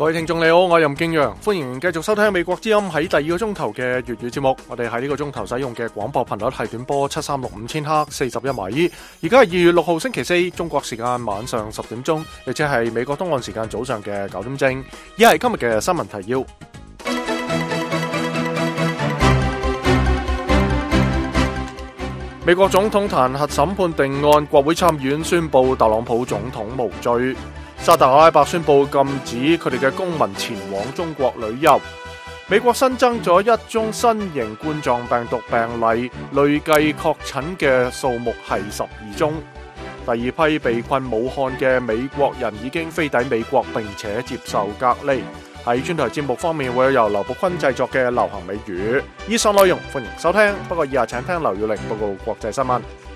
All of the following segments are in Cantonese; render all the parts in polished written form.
各位聽眾你好，我係任敬陽，歡迎繼續收聽美國之音喺第二個鐘頭嘅粵語節目。我哋喺呢個鐘頭使用嘅廣播頻率係短波7365千赫41米。而家係2月6號星期四，中國時間晚上10點鐘，亦即係美國東岸時間早上嘅9點正。以下係今日嘅新聞提要。美國總統彈劾審判定案，國會參議院宣布特朗普總統無罪。沙特阿拉伯宣布禁止佢哋嘅公民前往中國旅遊。美國新增咗1宗新型冠狀病毒病例，累計確診嘅數目係12宗。第二批被困武漢嘅美國人已經飛抵美國並且接受隔離。喺專題節目方面，會有由劉寶坤製作嘅流行美語。以上內容歡迎收聽，不過以下請聽劉耀玲報告國際新聞。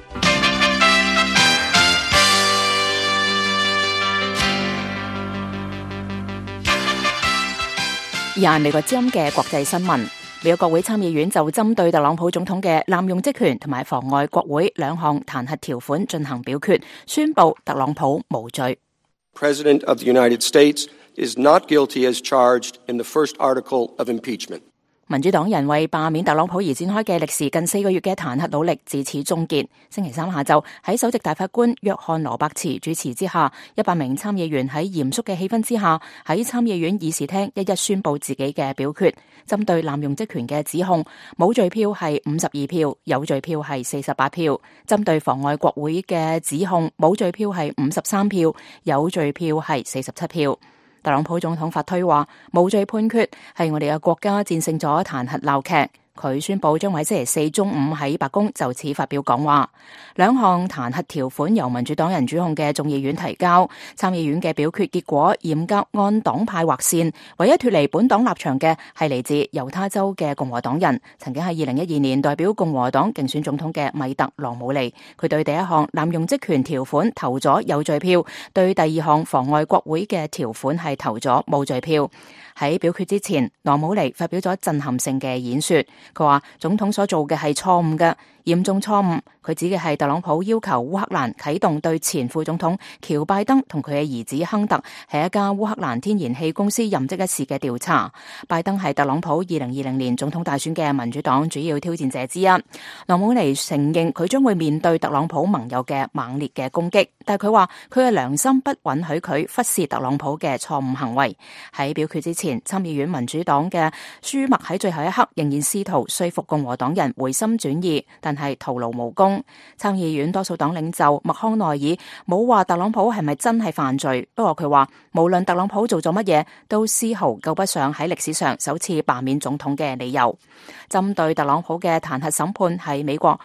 以下美國之音嘅國際新聞，美國國會參議院就針對特朗普總統嘅濫用職權同埋妨礙國會兩項彈劾條款進行表決，宣布特朗普無罪。 President of the United States is not guilty as charged in the first article of impeachment. 民主黨人為罷免特朗普而展開嘅歷時近4個月嘅彈劾努力自此終結。星期三下晝喺首席大法官約翰羅伯茨主持之下，100名參議員喺嚴肅嘅氣氛之下喺參議院議事廳一一宣布自己嘅表決。針對濫用職權嘅指控，無罪票係52票，有罪票係48票；針對妨礙國會嘅指控，無罪票係53票，有罪票係47票。特朗普總統發推話，無罪判決係我哋嘅國家戰勝咗彈劾鬧劇。佢宣布將喺星期四中午喺白宮就此發表講話。兩項彈劾條款由民主黨人主控嘅眾議院提交，參議院嘅表決結果嚴格按黨派劃線，唯一脫離本黨立場嘅係嚟自猶他州嘅共和黨人，曾經喺2012年代表共和黨競選總統嘅米特羅姆尼。佢對第一項濫用職權條款投咗有罪票，對第二項妨礙國會嘅條款係投咗無罪票。喺表決之前，羅姆尼發表咗震撼性嘅演說。佢話總統所做嘅係錯誤嘅，嚴重錯誤。佢指嘅係特朗普要求烏克蘭啟動對前副總統喬拜登同佢嘅兒子亨特喺一家烏克蘭天然氣公司任職一事嘅調查。拜登係特朗普2020年總統大選嘅民主黨主要挑戰者之一。羅姆尼承認佢將會面對特朗普盟友嘅猛烈嘅攻擊，但係佢話佢嘅良心不允許佢忽視特朗普嘅錯誤行為。喺表決之前，參議院民主黨嘅舒默喺最後一刻仍然試圖說服共和黨人回心轉意，但係徒勞無功。參議院多數黨領袖麥康奈爾冇話特朗普係咪真係犯罪，不過佢話無論特朗普做咗乜嘢，都絲毫夠不上喺歷史上首次罷免總統嘅理由。針對特朗普嘅彈劾審判係美國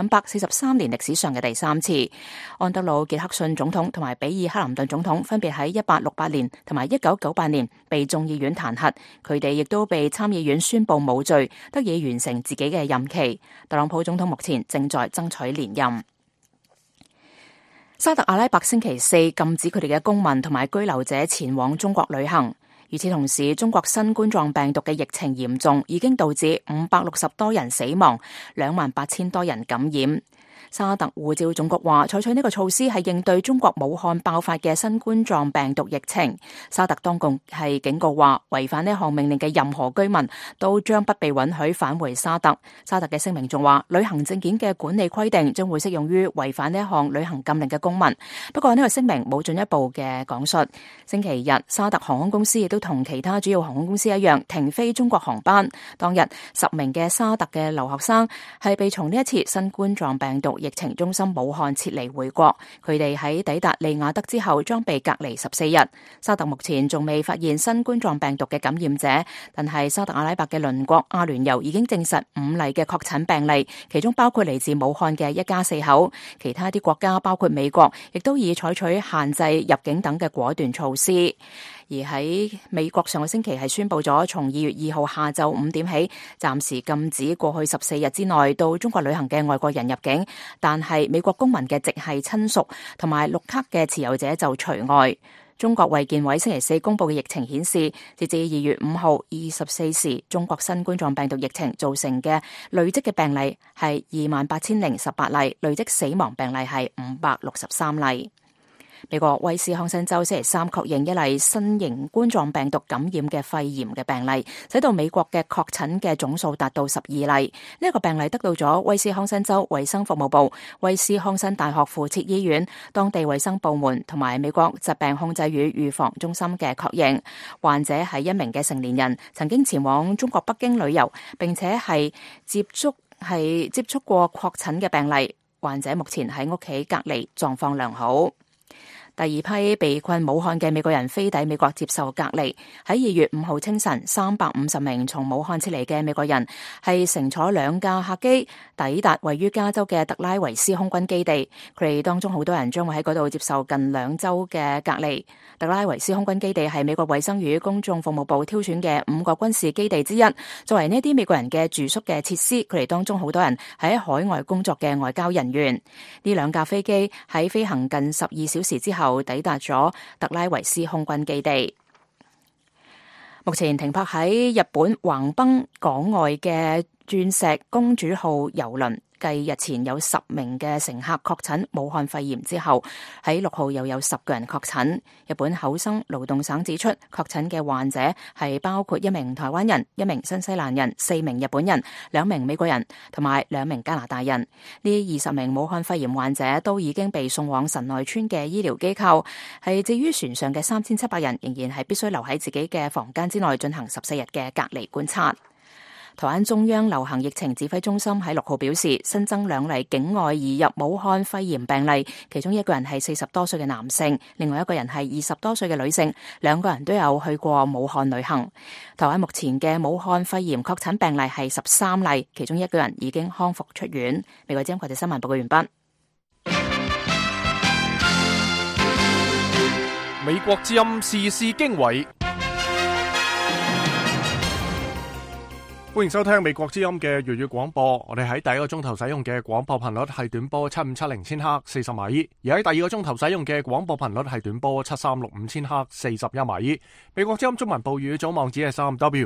243年歷史上嘅第3次。安德魯傑克遜總統同埋比爾克林頓總統分別喺1868年同埋1998年被眾議院彈劾，佢哋亦都被參議院宣布無罪，得以完成自己嘅任期。特朗普總統目前正在爭取連任。沙特阿拉伯星期四禁止佢哋嘅公民同埋居留者前往中國旅行。與此同時，中國新冠狀病毒嘅疫情嚴重，已經導致560多人死亡，28,000多人感染。沙特護照總局話，採取呢個措施係應對中國武漢爆發嘅新冠狀病毒疫情。沙特當局係警告話，違反呢項命令嘅任何居民都將不被允許返回沙特。沙特嘅聲明仲話，旅行證件嘅管理規定將會適用於違反呢項旅行禁令嘅公民。不過呢個聲明冇進一步嘅講述。星期日，沙特航空公司亦都同其他主要航空公司一樣停飛中國航班。當日10名嘅沙特嘅留學生係被從呢一次新冠狀病毒疫情中心武漢撤離回國，佢哋喺抵達利雅得之後將被隔離14日。沙特目前仲未發現新冠狀病毒嘅感染者，但係沙特阿拉伯嘅鄰國阿聯酋已經證實5例嘅確診病例，其中包括嚟自武漢嘅一家4口。其他啲國家包括美國，亦都已採取限制入境等嘅果斷措施。而喺美國上個星期係宣布咗，從2月2號下晝5點起，暫時禁止過去14日之內到中國旅行嘅外國人入境，但係美國公民嘅直系親屬同埋綠卡嘅持有者就除外。中國衛健委星期四公布嘅疫情顯示，截至2月5號24時，中國新冠狀病毒疫情造成嘅累積嘅病例係28,018例，累積死亡病例係563例。 美國威斯康辛州星期三確認一例新型冠狀病毒感染嘅肺炎嘅病例，使到美國嘅確診嘅總數達到12例。呢一個病例得到咗威斯康辛州衛生服務部、威斯康辛大學附設醫院、當地衛生部門同埋美國疾病控制與預防中心嘅確認。患者係一名嘅成年人，曾經前往中國北京旅遊，並且係接觸過確診嘅病例。患者目前喺屋企隔離，狀況良好。第二批被困武漢嘅美國人飛抵美國接受隔離。喺2月5號清晨，350名從武漢撤離嘅美國人係乘坐2架客機抵達位於加州嘅特拉維斯空軍基地。佢哋當中好多人將會喺嗰度接受近2週嘅隔離。特拉維斯空軍基地係美國衛生與公眾服務部挑選嘅5個軍事基地之一，作為呢啲美國人嘅住宿嘅設施。佢哋當中好多人喺海外工作嘅外交人員。呢2架飛機喺飛行近12小時之後抵達咗特拉維斯空軍基地。目前停泊喺日本橫濱港外嘅鑽石公主號郵輪，繼日前有10名嘅乘客確診武漢肺炎之後，喺6號又有10個人確診。日本厚生勞動省指出，確診嘅患者係包括1名台灣人、1名新西蘭人、4名日本人、2名美國人同埋2名加拿大人。呢20名武漢肺炎患者都已經被送往神奈川嘅醫療機構。係至於船上嘅3700人，仍然係必須留喺自己嘅房間之內進行14日嘅隔離觀察。台灣中央流行疫情指揮中心喺6號表示，新增2例境外移入武漢肺炎病例，其中1個人係40多歲嘅男性，另外1個人係20多歲嘅女性，2個人都有去過武漢旅行。台灣目前嘅武漢肺炎確診病例係13例，其中1個人已經康復出院。美國之音國際新聞報告完畢。 美國之音時事經緯。歡迎收聽美國之音嘅粵語廣播。我哋喺第一個鐘頭使用嘅廣播頻率係短波7570千赫40米，而喺第二個鐘頭使用嘅廣播頻率係短波7365千赫41米。美國之音中文部語組網址係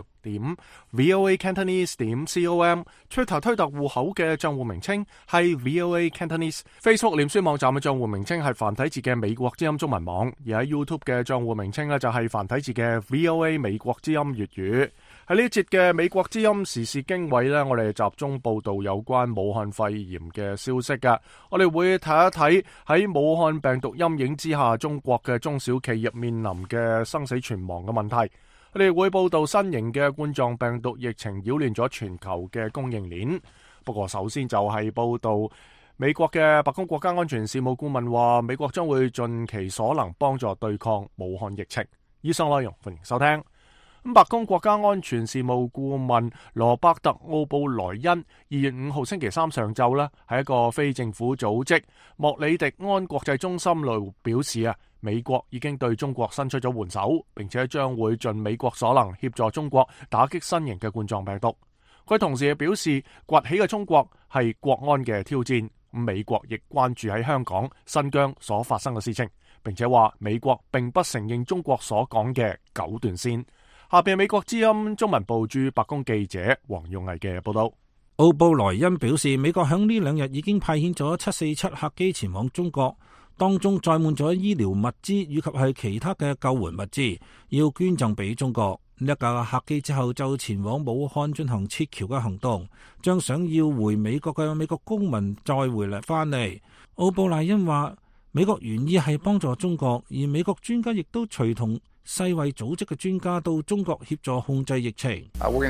3w.voacantonese.com，Twitter 推特戶口嘅賬戶名稱係 VOA Cantonese，Facebook 臉書網站嘅賬戶名稱係繁體字嘅美國之音中文網，而喺 YouTube 嘅賬戶名稱呢就係繁體字嘅 VOA 美國之音粵語。喺呢一節嘅美國之音時事經緯呢，我哋集中報道有關武漢肺炎嘅消息㗎。我哋會睇一睇喺武漢病毒陰影之下，中國嘅中小企業面臨嘅生死存亡嘅問題。我哋會報道新型嘅冠狀病毒疫情擾亂咗全球嘅供應鏈。不過首先就係報道美國嘅白宮國家安全事務顧問話，美國將會盡其所能幫助對抗武漢疫情。以上內容歡迎收聽。白宮國家安全事務顧問羅伯特奧布萊恩2月5號星期三上晝呢，喺一個非政府組織莫里迪安國際中心內表示啊，美國已經對中國伸出咗援手，並且將會盡美國所能協助中國打擊新型嘅冠狀病毒。佢同時表示，崛起嘅中國係國安嘅挑戰。美國亦關注喺香港、新疆所發生嘅事情，並且話美國並不承認中國所講嘅九段線。下邊美國之音中文部駐白宮記者黃勇毅嘅報道。 奧布萊恩表示，美國響呢2日已經派遣咗747客機前往中國，當中載滿咗醫療物資以及係其他嘅救援物資，要捐贈俾中國。呢一架客機之後就前往武漢進行撤僑嘅行動，將想要回美國嘅美國公民再回嚟翻嚟。奧布萊恩話，美國原意係幫助中國，而美國專家亦都隨同世衛組織嘅專家到中國協助控制疫情。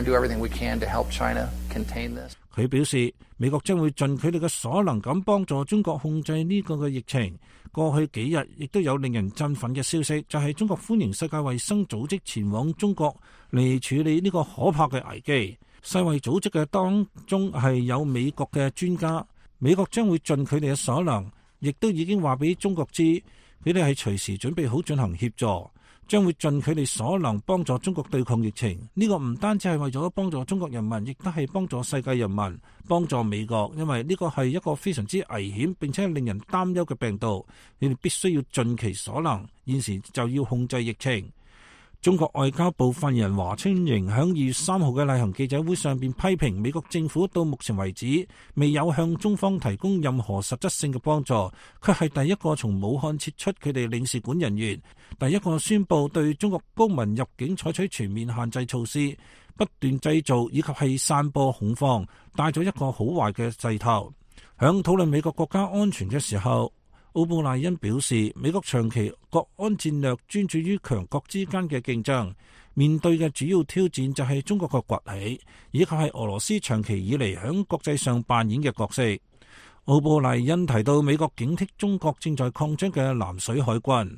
佢表示，美國將會盡佢哋嘅所能咁幫助中國控制呢個嘅疫情。過去幾日亦都有令人振奮嘅消息，就係中國歡迎世界衛生組織前往中國嚟處理呢個可怕嘅危機。世衛組織嘅當中係有美國嘅專家，美國將會盡佢哋嘅所能，亦都已經話俾中國知，佢哋係隨時準備好進行協助。將會盡佢哋所能幫助中國對抗疫情。呢個唔單止係為咗幫助中國人民，亦都係幫助世界人民，幫助美國。因為呢個係一個非常之危險並且令人擔憂嘅病毒，你哋必須要盡其所能，現時就要控制疫情。 中國外交部發言人華春瑩喺2月3號嘅例行記者會上邊批評美國政府到目前為止未有向中方提供任何實質性嘅幫助，卻係第一個從武漢撤出佢哋領事館人員，第一個宣布對中國公民入境採取全面限制措施，不斷製造以及係散播恐慌，帶咗一個好壞嘅勢頭。響討論美國國家安全嘅時候，奧布賴恩表示，美國長期國安戰略專注於強國之間嘅競爭，面對嘅主要挑戰就係中國嘅崛起，以及係俄羅斯長期以嚟響國際上扮演嘅角色。奧布賴恩提到，美國警惕中國正在擴張嘅南水海軍。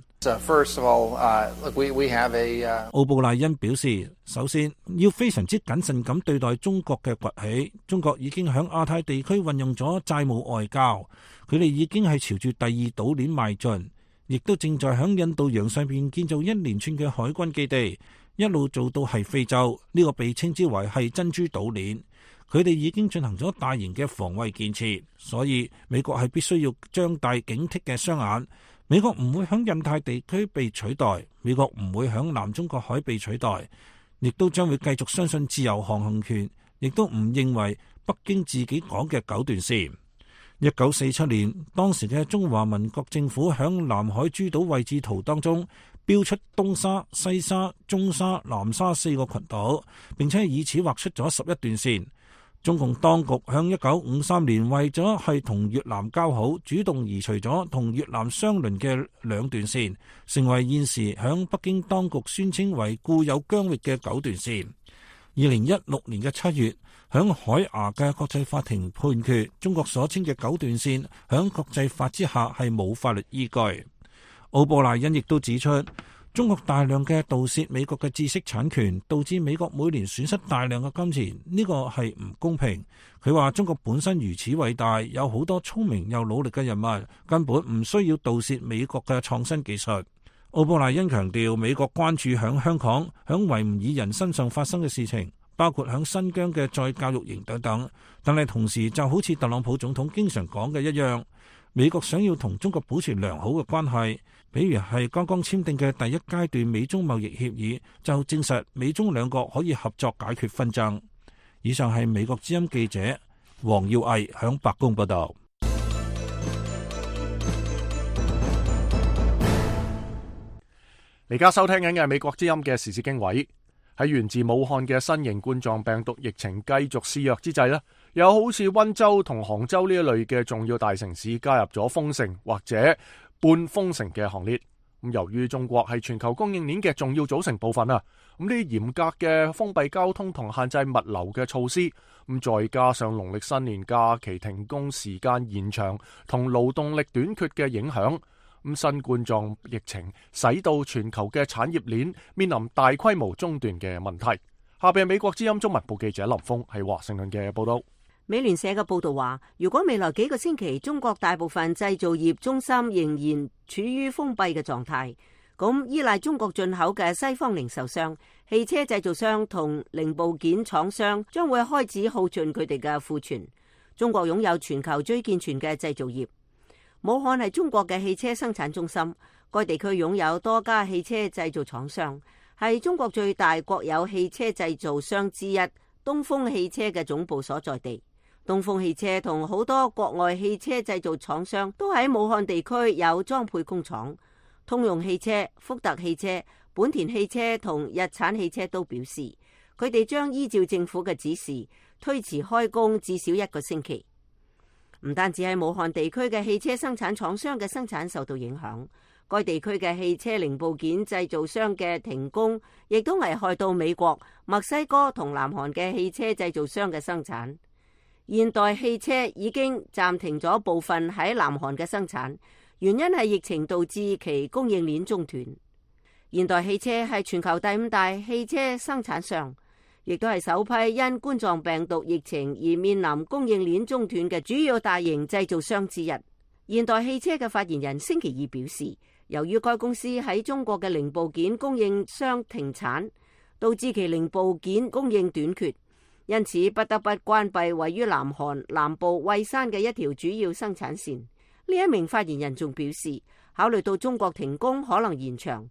奧布賴恩表示，首先要非常之謹慎咁對待中國嘅崛起。中國已經響亞太地區運用咗債務外交，佢哋已經係朝住第二島鏈邁進，亦都正在響印度洋上邊建造一連串嘅海軍基地，一路做到係非洲，呢個被稱之為係珍珠島鏈。佢哋已經進行咗大型嘅防衛建設，所以美國係必須要張大警惕嘅雙眼。美國唔會響印太地區被取代，美國唔會響南中國海被取代，亦都將會繼續相信自由航行權，亦都唔認為北京自己講嘅九段線。1947年，當時嘅中華民國政府響南海諸島位置圖當中標出東沙、西沙、中沙、南沙4個群島，並且以此畫出咗11段線。中共當局向1953年為咗係同越南交好，主動移除咗同越南相鄰嘅2段線，成為現時響北京當局宣稱為固有疆域嘅9段線。2016年嘅7月，響海牙嘅國際法庭判決，中國所稱嘅9段線響國際法之下係冇法律依據。奧布賴恩亦都指出，中國大量嘅盜竊美國嘅知識產權，導致美國每年損失大量嘅金錢，呢個係唔公平。佢話中國本身如此偉大，有好多聰明又努力嘅人物，根本唔需要盜竊美國嘅創新技術。奧布賴恩強調，美國關注響香港、響維吾爾人身上發生嘅事情，包括響新疆嘅再教育營等等，但係同時就好似特朗普總統經常講嘅一樣，美國想要同中國保持良好嘅關係，比如係剛剛簽訂嘅第一階段美中貿易協議，就證實美中兩國可以合作解決紛爭。以上係美國之音記者黃耀毅響白宮報道。 而家收聽緊嘅係美國之音嘅時事經緯。喺源自武漢嘅新型冠狀病毒疫情繼續肆虐之際，有好似溫州同杭州呢一類嘅重要大城市加入咗封城或者半封城嘅行列。咁由於中國係全球供應鏈嘅重要組成部分啊，咁呢啲嚴格嘅封閉交通同限制物流嘅措施，咁再加上農曆新年假期停工時間延長同勞動力短缺嘅影響，咁新冠狀疫情使到全球嘅產業鏈面臨大規模中斷嘅問題。下邊係美國之音中文部記者林峰喺華盛頓嘅報道。 美聯社嘅報道話，如果未來幾個星期中國大部分製造業中心仍然處於封閉嘅狀態，咁依賴中國進口嘅西方零售商、汽車製造商同零部件廠商將會開始耗盡佢哋嘅庫存。中國擁有全球最健全嘅製造業。武漢係中國嘅汽車生產中心，該地區擁有多家汽車製造廠商，係中國最大國有汽車製造商之一東風汽車嘅總部所在地。東風汽車同好多國外汽車製造廠商都喺武漢地區有裝配工廠。通用汽車、福特汽車、本田汽車同日產汽車都表示，佢哋將依照政府嘅指示推遲開工至少1個星期。唔單止喺武漢地區嘅汽車生產廠商嘅生產受到影響，該地區嘅汽車零部件製造商嘅停工，亦都危害到美國、墨西哥同南韓嘅汽車製造商嘅生產。現代汽車已經暫停咗部分喺南韓嘅生產，原因係疫情導致其供應鏈中斷。現代汽車係全球第5大汽車生產商，亦都係首批因冠狀病毒疫情而面臨供應鏈中斷嘅主要大型製造商之一。現代汽車嘅發言人星期2表示，由於該公司喺中國嘅零部件供應商停產，導致其零部件供應短缺，因此不得不關閉位於南韓南部蔚山嘅一條主要生產線。呢一名發言人仲表示，考慮到中國停工可能延長，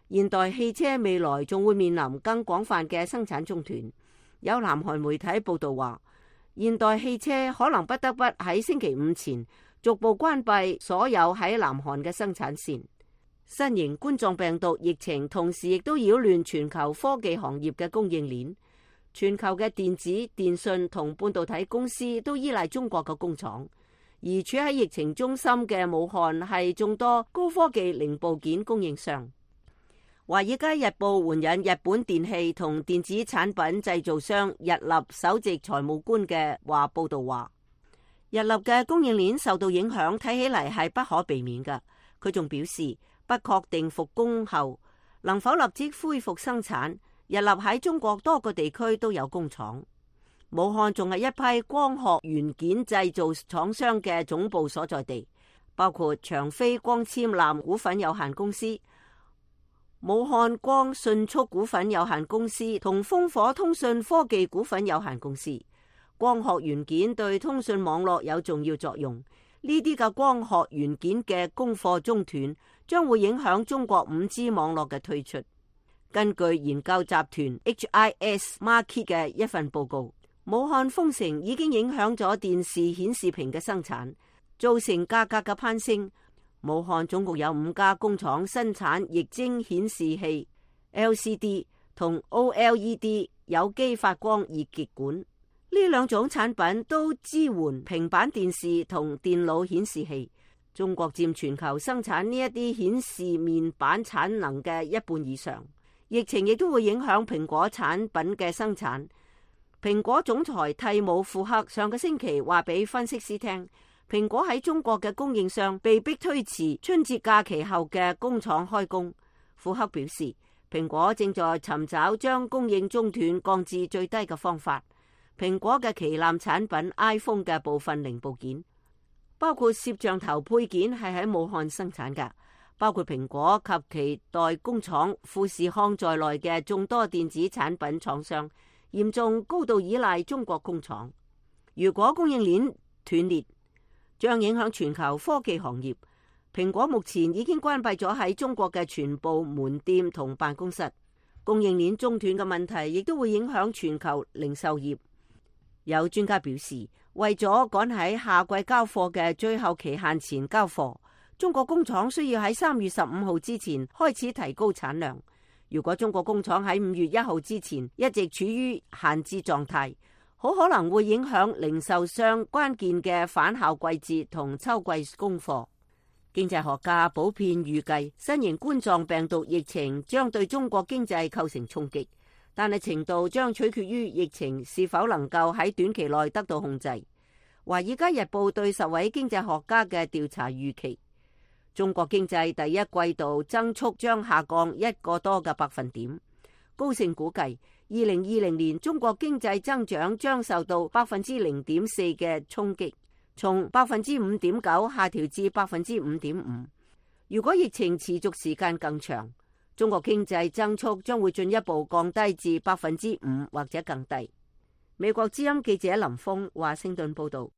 現代汽車未來仲會面臨更廣泛嘅生產中斷。有南韓媒體報道話，現代汽車可能不得不喺星期五前逐步關閉所有喺南韓嘅生產線。新型冠狀病毒疫情同時亦都擾亂全球科技行業嘅供應鏈，全球嘅電子、電信同半導體公司都依賴中國嘅工廠，而處喺疫情中心嘅武漢係眾多高科技零部件供應商。華爾街日報援引日本電器同電子產品製造商日立首席財務官嘅話報道話，日立嘅供應鏈受到影響，睇起嚟係不可避免嘅。佢仲表示，不確定復工後能否立即恢復生產。日立喺中國多個地區都有工廠，武漢仲係一批光學元件製造廠商嘅總部所在地，包括長飛光纖纜股份有限公司、武漢光迅速股份有限公司同烽火通訊科技股份有限公司。光學元件對通訊網絡有重要作用，呢啲嘅光學元件嘅供貨中斷，將會影響中國 5G 網絡嘅推出。根據研究集團 HIS Market 嘅一份報告，武漢封城已經影響咗電視顯示屏嘅生產，造成價格嘅攀升。武漢總共有5家工廠生產液晶顯示器 LCD 同 OLED 有機發光熱極管，呢兩種產品都支援平板電視同電腦顯示器。中國佔全球生產呢一啲顯示面板產能嘅一半以上。疫情亦都會影響蘋果產品嘅生產。蘋果總裁蒂姆·庫克上個星期話俾分析師聽，蘋果喺中國嘅供應商被迫推遲春節假期後嘅工廠開工。庫克表示，蘋果正在尋找將供應中斷降至最低嘅方法。蘋果嘅旗艦產品 iPhone 嘅部分零部件，包括攝像頭配件，係喺武漢生產㗎。包括蘋果及其代工廠富士康在內嘅眾多電子產品廠商，嚴重高度依賴中國工廠。如果供應鏈斷裂，將影響全球科技行業。蘋果目前已經關閉咗喺中國嘅全部門店同辦公室。供應鏈中斷嘅問題亦都會影響全球零售業。有專家表示，為咗趕喺夏季交貨嘅最後期限前交貨，中國工廠需要喺3月15號之前開始提高產量。如果中國工廠喺5月1號之前一直處於閒置狀態，好可能會影響零售商關鍵嘅返校季節同秋季供貨。經濟學家普遍預計，新型冠狀病毒疫情將對中國經濟構成衝擊，但係程度將取決於疫情是否能夠喺短期內得到控制。華爾街日報對10位經濟學家嘅調查預期，中國經濟第一季度增速將下降1個多嘅百分點。高盛估計，2020年中國經濟增長將受到 0.4% 嘅衝擊，從 5.9% 下調至 5.5%。如果疫情持續時間更長，中國經濟增速將會進一步降低至 5% 或者更低。美國之音記者林峰華盛頓報道。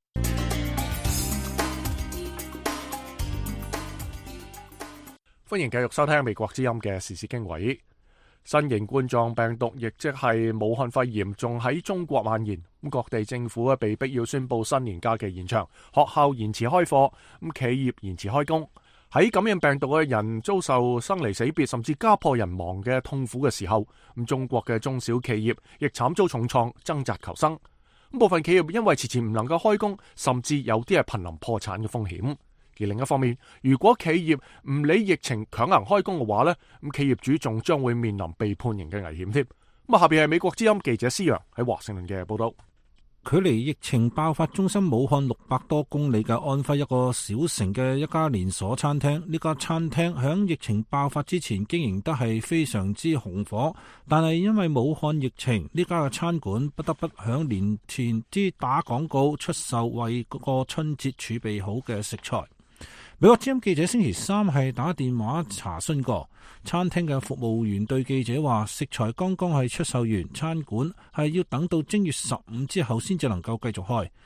歡迎繼續收聽美國之音嘅時事經緯。新型冠狀病毒亦即係武漢肺炎仲喺中國蔓延，各地政府被迫要宣布新年假期延長，學校延遲開課，企業延遲開工。喺感染病毒嘅人遭受生離死別甚至家破人亡嘅痛苦嘅時候，中國嘅中小企業亦慘遭重創，掙扎求生。部分企業因為遲遲唔能夠開工，甚至有啲係瀕臨破產嘅風險。而另一方面，如果企業唔理疫情強行開工嘅話呢，企業主仲將會面臨被判刑嘅危險添。下邊係美國之音記者施洋喺華盛頓嘅報道。 距離疫情爆發中心武漢600多公里嘅安徽一個小城嘅一家連鎖餐廳，呢家餐廳響疫情爆發之前經營得係非常之紅火，但係因為武漢疫情，呢家嘅餐館不得不響年前之打廣告出售為嗰個春節儲備好嘅食材。美國之音記者星期3係打電話查詢過，餐廳嘅服務員對記者話，食材剛剛係出售完，餐館係要等到正月15之後先至能夠繼續開。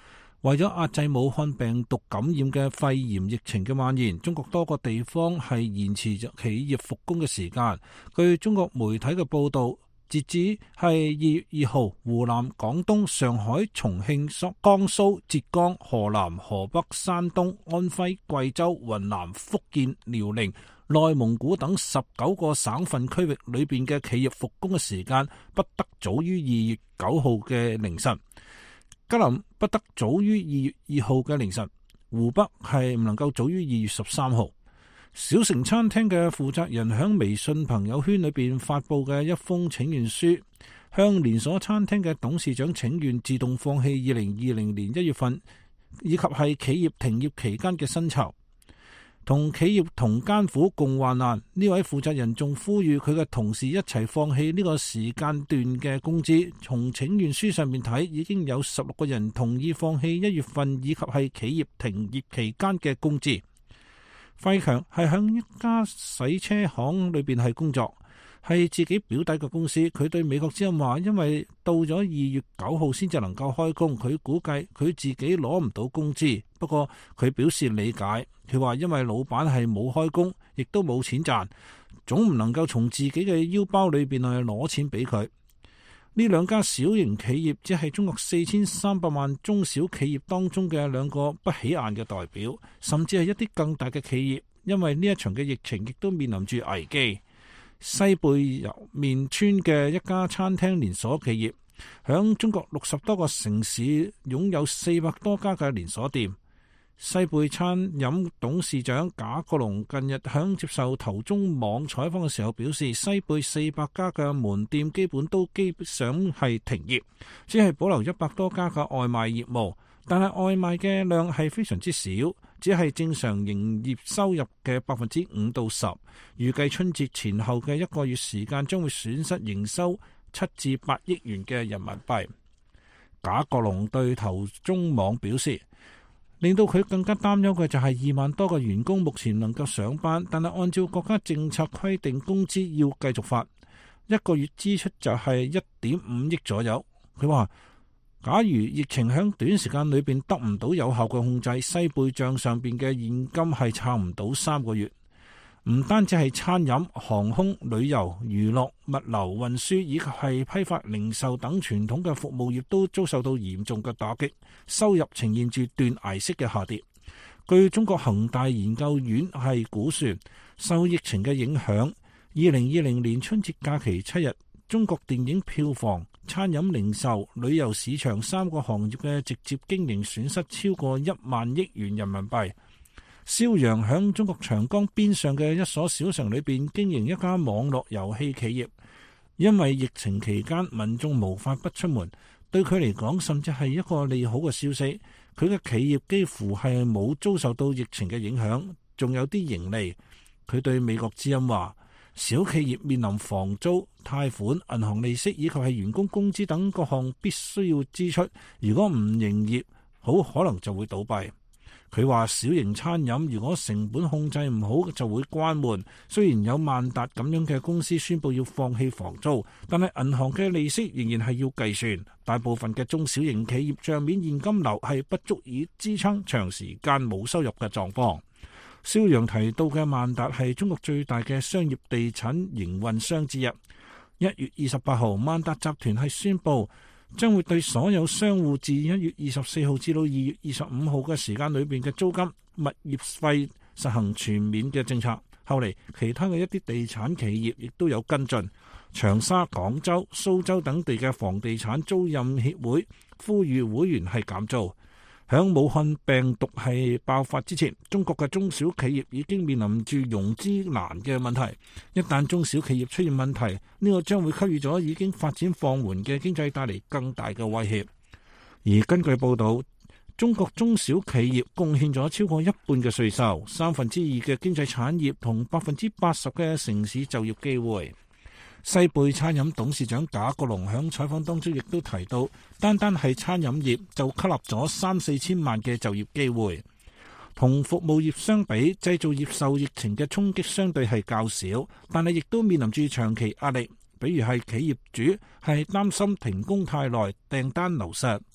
為咗壓制武漢病毒感染嘅肺炎疫情嘅蔓延，中國多個地方係延遲咗企業復工嘅時間。據中國媒體嘅報道，截止係2月2號，湖南、廣東、上海、重慶、江蘇、浙江、河南、河北、山東、安徽、貴州、雲南、福建、遼寧、內蒙古等19個省份區域裏邊嘅企業復工嘅時間不得早於2月9號嘅凌晨。吉林不得早於2月2號嘅凌晨，湖北係唔能夠早於2月13號。小城餐廳嘅負責人響微信朋友圈裏邊發佈嘅一封請願書，向連鎖餐廳嘅董事長請願自動放棄2020年1月份以及係企業停業期間嘅薪酬，同企業同艱苦共患難。呢位負責人仲呼籲佢嘅同事一齊放棄呢個時間段嘅工資。從請願書上面睇，已經有16個人同意放棄1月份以及係企業停業期間嘅工資。費強係響一家洗車行裏邊係工作，係自己表弟嘅公司。佢對美國之音話，因為到咗2月9號先至能夠開工，佢估計佢自己攞唔到工資。不過佢表示理解，佢話因為老闆係冇開工，亦都冇錢賺，總唔能夠從自己嘅腰包裏邊去攞錢俾佢。呢兩家小型企業只係中國4300萬中小企業當中嘅2個不起眼嘅代表，甚至係一啲更大嘅企業，因為呢一場嘅疫情亦都面臨住危機。西貝莜面村嘅一家餐廳連鎖企業，響中國60多個城市擁有400多家嘅連鎖店。西貝餐飲董事長賈國龍近日響接受投中網採訪嘅時候表示，西貝400家嘅門店基本上係停業，只係保留100多家嘅外賣業務，但係外賣嘅量係非常之少，只係正常營業收入嘅5%到10%。預計春節前後嘅1個月時間將會損失營收7至8億元嘅人民幣。賈國龍對投中網表示，令到佢更加擔憂嘅就係2萬多個員工目前能夠上班，但係按照國家政策規定，工資要繼續發，1個月支出就係1.5億左右。佢話，假如疫情喺短時間裏邊得唔到有效嘅控制，西貝賬上邊嘅現金係撐唔到3個月。唔單止係餐飲、航空、旅遊、娛樂、物流、運輸以及係批發、零售等傳統嘅服務業都遭受到嚴重嘅打擊，收入呈現住斷崖式嘅下跌。據中國恒大研究院係估算，受疫情嘅影響，2020年春節假期7日，中國電影票房、餐飲零售、旅遊市場3個行業嘅直接經營損失超過1萬億元人民幣。肖陽響中國長江邊上嘅一所小城裏邊經營一家網絡遊戲企業，因為疫情期間民眾無法不出門，對佢嚟講甚至係一個利好嘅消息。佢嘅企業幾乎係冇遭受到疫情嘅影響，仲有啲盈利。佢對美國之音話，小企業面臨房租、貸款、銀行利息以及係員工工資等各項必須要支出，如果唔營業，好可能就會倒閉。佢話小型餐飲如果成本控制唔好就會關門。雖然有萬達咁樣嘅公司宣布要放棄房租，但係銀行嘅利息仍然係要計算。大部分嘅中小型企業賬面現金流係不足以支撐長時間冇收入嘅狀況。肖陽提到嘅萬達係中國最大嘅商業地產營運商之一。1月28號，萬達集團係宣布，將會對所有商戶自1月24號至到2月25號嘅時間裏邊嘅租金、物業費實行全免嘅政策。後嚟其他嘅一啲地產企業亦都有跟進。長沙、廣州、蘇州等地嘅房地產租賃協會呼籲會員係減租。響武漢病毒係爆發之前，中國嘅中小企業已經面臨住融資難嘅問題。一旦中小企業出現問題，呢個將會給予咗已經發展放緩嘅經濟帶嚟更大嘅威脅。而根據報道，中國中小企業貢獻咗超過1半嘅稅收、2/3嘅經濟產業同80%嘅城市就業機會。西貝餐飲董事長賈國龍喺採訪當中亦都提到，單係餐飲業就吸納咗3-4千萬嘅就業機會。同服務業相比，製造業受疫情嘅衝擊相對係較少，但係亦都面臨住長期壓力。比如係企業主係擔心停工太耐，訂單流失。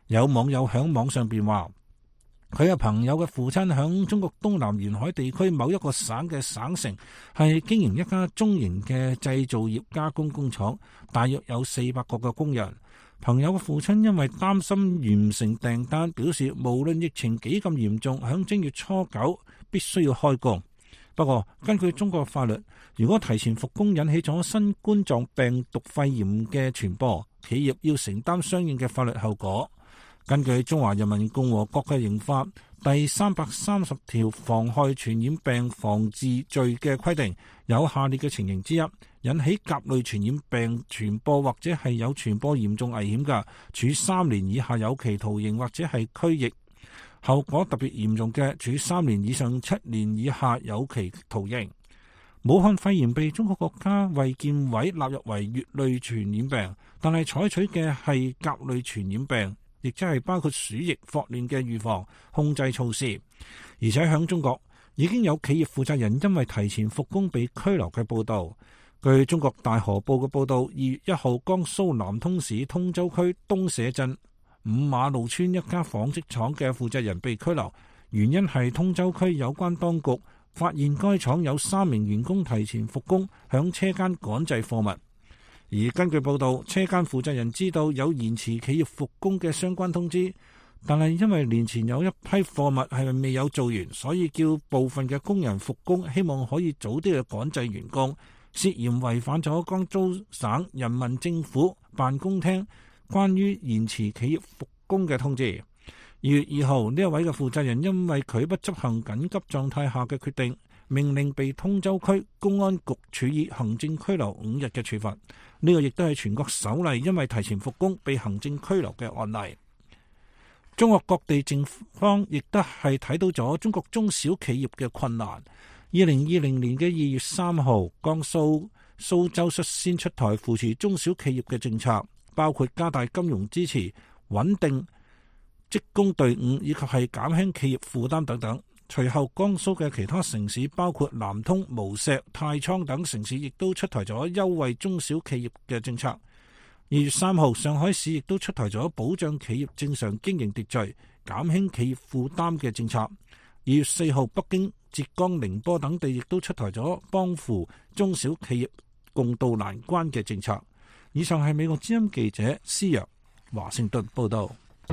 有網友響網上邊話，佢嘅朋友嘅父親響中國東南沿海地區某一個省嘅省城係經營一家中型嘅製造業加工工廠，大約有400個嘅工人。朋友嘅父親因為擔心完成訂單，表示無論疫情幾咁嚴重，響正月初9必須要開工。不過根據中國法律，如果提前復工引起咗新冠狀病毒肺炎嘅傳播，企業要承擔相應嘅法律後果。根據中華人民共和國嘅刑法第330條妨害傳染病防治罪嘅規定，有下列嘅情形之一，引起甲類傳染病傳播或者係有傳播嚴重危險嘅，處3年以下有期徒刑或者係拘役；後果特別嚴重嘅，處3年以上7年以下有期徒刑。武漢肺炎被中國國家衛健委納入為乙類傳染病，但係採取嘅係甲類傳染病，亦即係包括鼠疫、霍亂嘅預防控制措施。而且響中國已經有企業負責人因為提前復工被拘留嘅報道。據中國大河報嘅報道，2月1號，江蘇南通市通州區東社鎮5馬路村一家紡織廠嘅負責人被拘留，原因係通州區有關當局發現該廠有3名員工提前復工，響車間趕製貨物。而根據報道，車間負責人知道有延遲企業復工嘅相關通知，但係因為年前有一批貨物係未有做完，所以叫部分嘅工人復工，希望可以早啲去趕製完工，涉嫌違反咗江蘇省人民政府辦公廳關於延遲企業復工嘅通知。2月2號，呢一位嘅負責人因為拒不執行緊急狀態下嘅決定，命令被通州區公安局處以行政拘留5日嘅處罰。呢個亦都係全國首例因為提前復工被行政拘留嘅案例。中國各地政方亦都係睇到咗中國中小企業嘅困難。2020年嘅2月3號，江蘇蘇州率先出台扶持中小企業嘅政策，包括加大金融支持、穩定職工隊伍以及係減輕企業負擔等等。隨後江蘇嘅其他城市包括南通、無錫、太倉等城市亦都出台咗優惠中小企業嘅政策。2月3號，上海市亦都出台咗保障企業正常經營秩序、減輕企業負擔嘅政策。2月4號，北京、浙江、寧波等地亦都出台咗幫扶中小企業共渡難關嘅政策。以上係美國之音記者施陽華盛頓報道。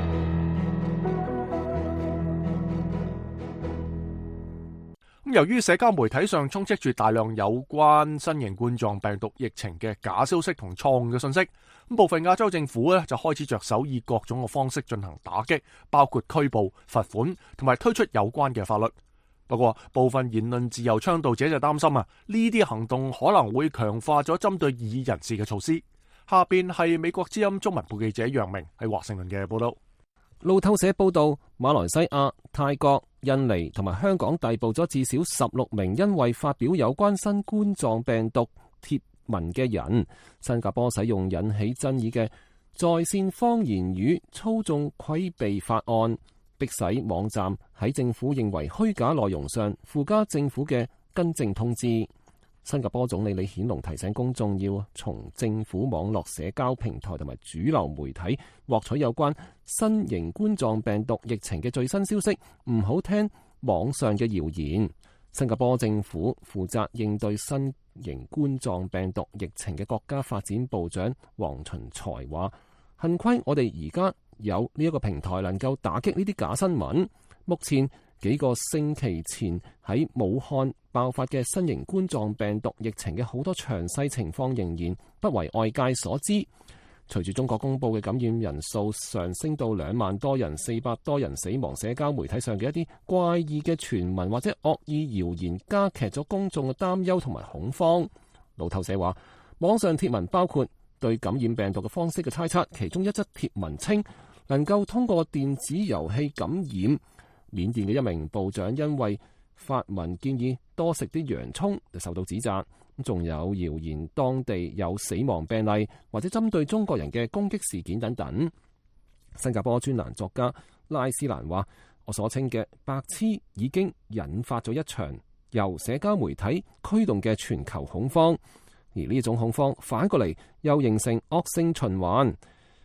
由於社交媒體上充斥住大量有關新型冠狀病毒疫情嘅假消息同錯誤嘅信息，部分亞洲政府就開始着手以各種嘅方式進行打擊，包括拘捕、罰款同埋推出有關嘅法律。不過部分言論自由倡導者就擔心呢啲行動可能會強化咗針對異議人士嘅措施。下邊係美國之音中文部記者楊明喺華盛頓嘅報道。 路透社報道，馬來西亞、泰國、印尼同埋香港逮捕咗至少16名因為發表有關新冠狀病毒貼文嘅人。新加坡使用引起爭議嘅在線謊言語操縱規避法案，迫使網站喺政府認為虛假內容上附加政府嘅更正通知。新加坡總理李顯龍提醒公眾要從政府網絡社交平台同埋主流媒體獲取有關新型冠狀病毒疫情嘅最新消息，唔好聽網上嘅謠言。新加坡政府負責應對新型冠狀病毒疫情嘅國家發展部長黃循財話：幸虧我哋而家有呢一個平台能夠打擊呢啲假新聞。目前幾個星期前喺武漢爆發嘅新型冠狀病毒疫情嘅好多詳細情況仍然不為外界所知。隨住中國公布嘅感染人數上升到2萬多人、400多人死亡，社交媒體上嘅一啲怪異嘅傳聞或者惡意謠言加劇咗公眾嘅擔憂同埋恐慌。路透社話，網上貼文包括對感染病毒嘅方式嘅猜測，其中一則貼文稱能夠通過電子遊戲感染。緬甸嘅一名部長因為發文建議多食啲洋蔥就受到指責，仲有謠言當地有死亡病例或者針對中國人嘅攻擊事件等等。新加坡專欄作家拉斯蘭話：我所稱嘅白痴已經引發咗一場由社交媒體驅動嘅全球恐慌，而呢種恐慌反過嚟又形成惡性循環。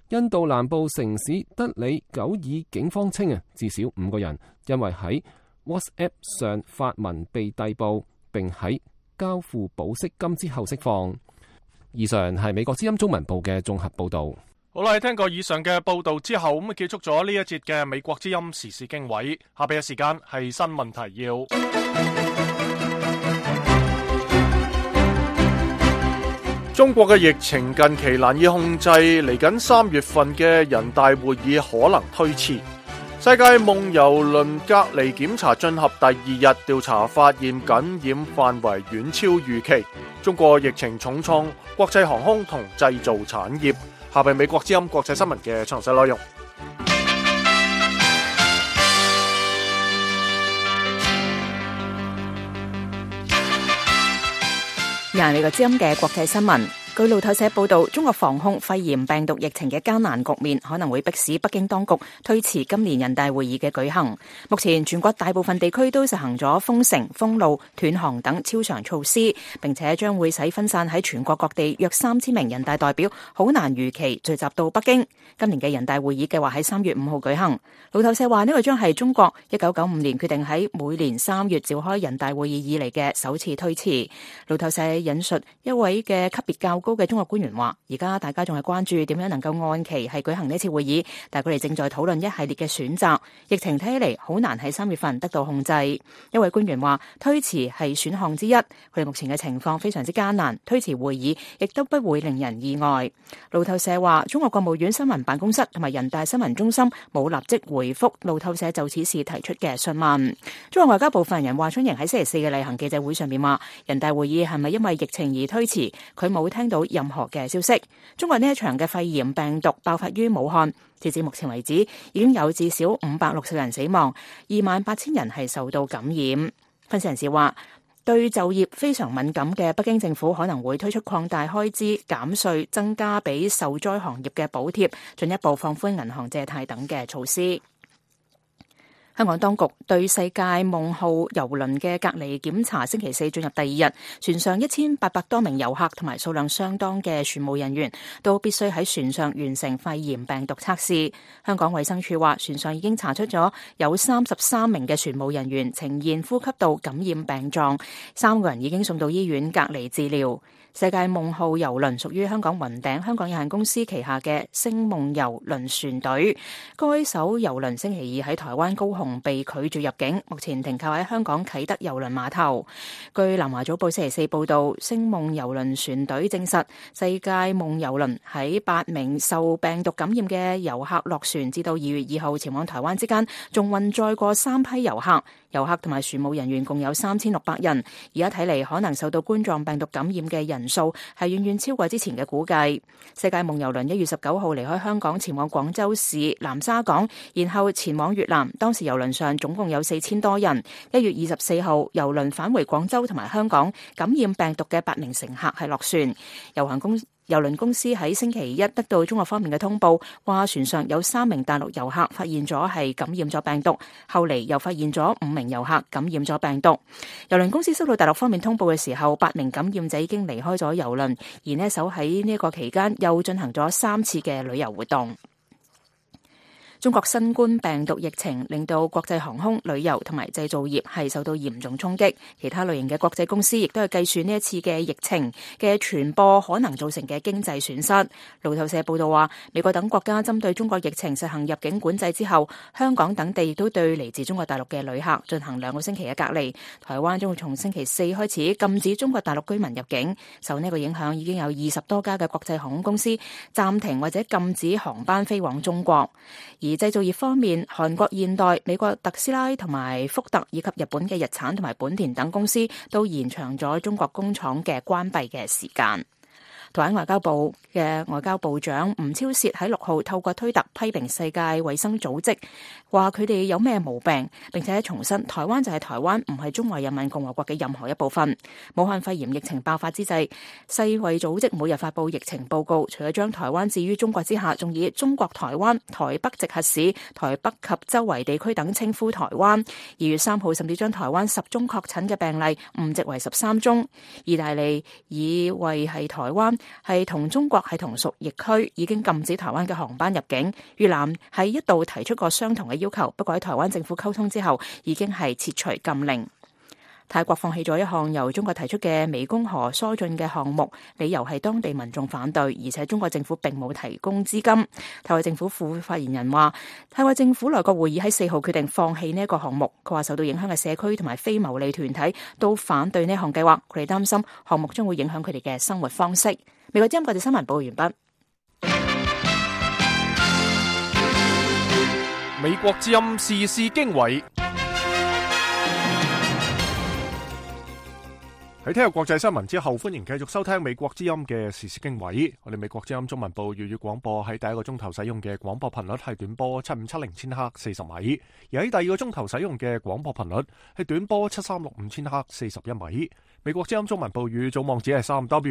印度南部城市德里久爾警方稱至少5個人因為喺 WhatsApp 上發文被逮捕，並喺交付保釋金之後釋放。以上係美國之音中文部嘅綜合報導。 好啦，聽過以上嘅報導之後，咁結束咗呢一節嘅美國之音時事經緯。下邊嘅時間係新聞提要。中國嘅疫情近期難以控制，嚟緊3月份嘅人大會議可能推遲。世界夢遊輪隔離檢查進入第2日，調查發現感染範圍遠超預期。中國疫情重創國際航空同製造產業。下邊美國之音國際新聞嘅詳細內容。 廿美國之音嘅國際新聞。據路透社報道，中國防控肺炎病毒疫情嘅艱難局面可能會迫使北京當局推遲今年人大會議嘅舉行。目前全國大部分地區都實行咗封城、封路、斷航等超常措施，並且將會使分散喺全國各地約3000名人大代表好難如期聚集到北京。今年嘅人大會議計劃喺3月5號舉行。路透社話呢個將係中國1995年決定喺每年3月召開人大會議以嚟嘅首次推遲。路透社引述一位嘅級別較高嘅中國官員話，而家大家仲係關注點樣能夠按期係舉行呢次會議，但係佢哋正在討論一系列嘅選擇。疫情睇起嚟好難喺3月份得到控制。一位官員話，推遲係選項之一，佢哋目前嘅情況非常之艱難，推遲會議亦都不會令人意外。路透社話，中國國務院新聞辦公室同埋人大新聞中心冇立即回覆路透社就此事提出嘅詢問。中國外交部發言人華春瑩喺星期4嘅例行記者會上面話，人大會議係咪因為疫情而推遲，佢冇聽到任何嘅消息。中國呢一場嘅肺炎病毒爆發於武漢，截至目前為止已經有至少560人死亡，28000人係受到感染。分析人士話，對就業非常敏感嘅北京政府可能會推出擴大開支、減稅、增加俾受災行業嘅補貼、進一步放寬銀行借貸等嘅措施。香港當局對世界夢號郵輪嘅隔離檢查星期4進入第2日，船上1800多名遊客同埋數量相當嘅船務人員都必須喺船上完成肺炎病毒測試。香港衛生署話，船上已經查出咗有33名嘅船務人員呈現呼吸道感染病狀，3個人已經送到醫院隔離治療。世界夢號郵輪屬於香港雲頂香港有限公司旗下嘅星夢郵輪船隊，該艘郵輪星期2喺台灣高雄被拒絕入境，目前停靠喺香港啟德郵輪碼頭。據南華早報星期4報道，星夢郵輪船隊證實，世界夢郵輪喺8名受病毒感染嘅遊客落船至到2月2號前往台灣之間，仲運載過3批遊客。遊客同埋船務人員共有3600人，而家睇嚟可能受到冠狀病毒感染嘅人數係遠遠超過之前嘅估計。世界夢郵輪1月19號離開香港前往廣州市南沙港，然後前往越南，當時郵輪上總共有4000多人。1月24號郵輪返回廣州同埋香港，感染病毒嘅8名乘客係落船。郵輪公司喺星期一得到中國方面嘅通報，話船上有3名大陸遊客發現咗係感染咗病毒，後嚟又發現咗5名遊客感染咗病毒。郵輪公司收到大陸方面通報嘅時候，8名感染者已經離開咗郵輪，而呢艘喺呢個期間又進行咗3次嘅旅遊活動。中國新冠病毒疫情令到國際航空、旅遊同埋製造業係受到嚴重衝擊，其他類型嘅國際公司亦都係計算呢一次嘅疫情嘅傳播可能造成嘅經濟損失。路透社報道話，美國等國家針對中國疫情實行入境管制之後，香港等地亦都對嚟自中國大陸嘅旅客進行2個星期嘅隔離。台灣將會從星期4開始禁止中國大陸居民入境。受呢個影響，已經有20多家嘅國際航空公司暫停或者禁止航班飛往中國。而製造業方面，韓國現代、美國特斯拉同埋福特以及日本嘅日產同埋本田等公司都延長咗中國工廠嘅關閉嘅時間。台灣外交部嘅外交部長吳釗燮喺6號透過推特批評世界衛生組織，話佢哋有咩毛病，並且重申台灣就係台灣，唔係中華人民共和國嘅任何一部分。武漢肺炎疫情爆發之際，世衛組織每日發布疫情報告，除咗將台灣置於中國之下，仲以中國台灣、台北直轄市、台北及周圍地區等稱呼台灣。2月3號甚至將台灣10宗確診嘅病例誤植為13宗。意大利以為係台灣， 係同中國係同屬疫區，已經禁止台灣嘅航班入境。越南係一度提出過相同嘅要求，不過喺台灣政府溝通之後，已經係撤除禁令。泰國放棄咗一項由中國提出嘅湄公河疏浚嘅項目，理由係當地民眾反對，而且中國政府並冇提供資金。泰國政府副發言人話，泰國政府內閣會議喺4號決定放棄呢一個項目。佢話受到影響嘅社區同埋非牟利團體都反對呢項計劃，佢哋擔心項目將會影響佢哋嘅生活方式。美國之音國際新聞報完畢。 美國之音時事經緯。喺聽日國際新聞之後，歡迎繼續收聽美國之音嘅時事經緯。我哋美國之音中文部粵語廣播喺第一個鐘頭使用嘅廣播頻率係短波7570千赫40米，而喺第二個鐘頭使用嘅廣播頻率係短波7365千赫41米。美國之音中文部語組網址係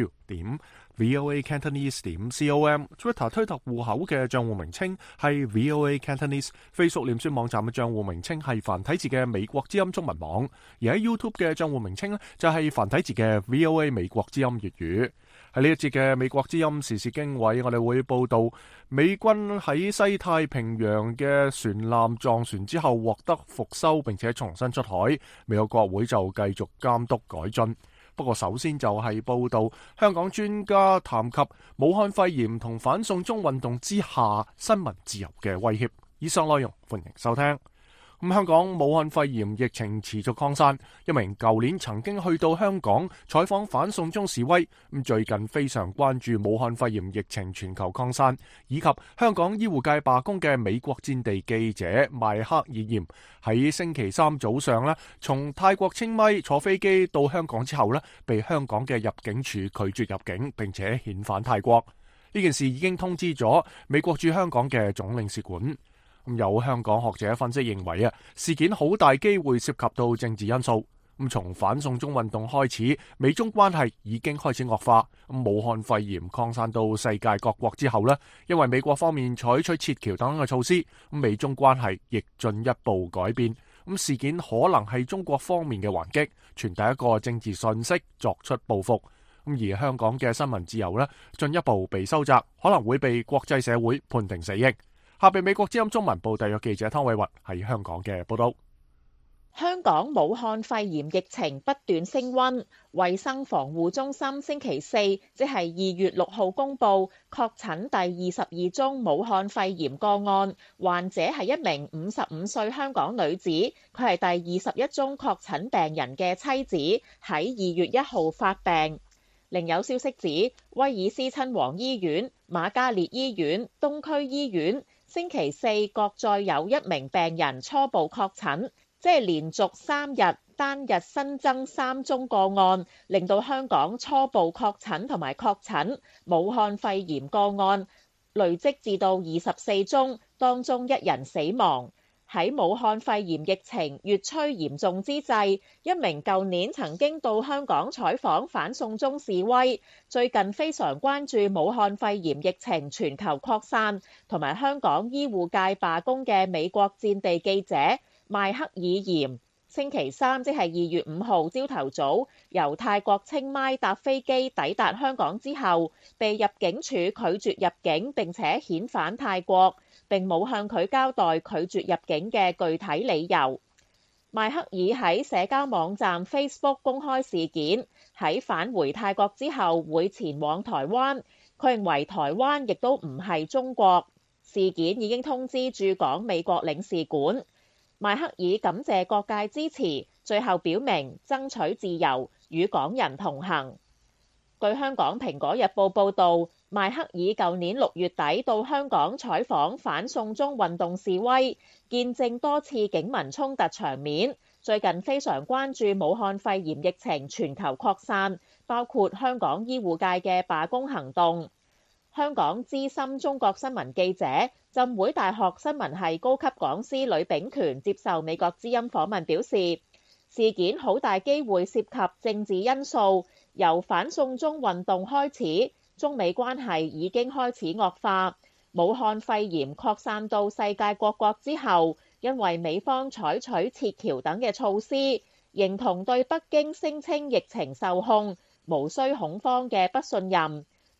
3w.voacantonese.com，Twitter 推特戶口嘅賬戶名稱係 VOA Cantonese，Facebook 臉書網站嘅賬戶名稱係繁體字嘅美國之音中文網，而喺 YouTube 嘅賬戶名稱呢就係繁體字嘅 VOA 美國之音粵語。喺呢一節嘅美國之音時事經緯，我哋會報道美軍喺西太平洋嘅船艦撞船之後獲得復修並且重新出海，美國國會就繼續監督改進。不過首先就係報道香港專家談及武漢肺炎同反送中運動之下新聞自由嘅威脅。以上內容歡迎收聽。香港武漢肺炎疫情持續擴散，一名舊年曾經去到香港採訪反送中示威，最近非常關注武漢肺炎疫情全球擴散，以及香港醫護界罷工嘅美國戰地記者邁克爾嚴喺星期三早上從泰國清邁坐飛機到香港之後被香港嘅入境處拒絕入境，並且遣返泰國。呢件事已經通知咗美國駐香港嘅總領事館。有香港學者分析認為事件好大機會涉及到政治因素。從反送中運動開始，美中關係已經開始惡化。武漢肺炎擴散到世界各國之後因為美國方面採取撤僑等嘅措施，美中關係亦進一步改變。事件可能係中國方面嘅還擊，傳遞一個政治訊息，作出報復。而香港嘅新聞自由進一步被收窄，可能會被國際社會判定死刑。下邊美國之音中文部特約記者湯偉雲喺香港嘅報道。 香港武漢肺炎疫情不斷升溫，衛生防護中心星期四，即係2月6號公布確診第22宗武漢肺炎個案，患者係一名55歲香港女子，佢係第21宗確診病人嘅妻子，喺2月1號發病。另有消息指，威爾斯親王醫院、瑪嘉烈醫院、東區醫院星期四各再有一名病人初步確診，即係連續3日單日新增3宗個案，令到香港初步確診同埋確診武漢肺炎個案累積至到24宗，當中1人死亡。喺武漢肺炎疫情越趨嚴重之際，一名舊年曾經到香港採訪反送中示威，最近非常關注武漢肺炎疫情全球擴散同埋香港醫護界罷工嘅美國戰地記者邁克爾嚴，星期三即係2月5號朝頭早由泰國清邁搭飛機抵達香港之後，被入境處拒絕入境並且遣返泰國，並冇向佢交代拒絕入境嘅具體理由。邁克爾喺社交網站 Facebook 公開事件，喺返回泰國之後會前往台灣，佢認為台灣亦都唔係中國。事件已經通知駐港美國領事館。邁克爾感謝各界支持，最後表明爭取自由，與港人同行。據香港蘋果日報報導，邁克爾舊年6月底到香港採訪反送中運動示威，見證多次警民衝突場面。最近非常關注武漢肺炎疫情全球擴散，包括香港醫護界嘅罷工行動。香港資深中國新聞記者、浸會大學新聞系高級講師呂秉權接受美國之音訪問表示，事件好大機會涉及政治因素。由反送中運動開始，中美關係已經開始惡化。武漢肺炎擴散到世界各國之後，因為美方採取撤僑等嘅措施，認同對北京聲稱疫情受控、無需恐慌嘅不信任。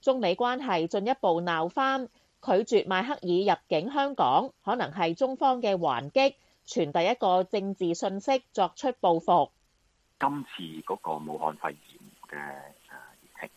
中美關係進一步鬧翻，拒絕邁克爾入境香港，可能係中方嘅還擊，傳遞一個政治信息，作出報復。 今次嗰個武漢肺炎嘅疫情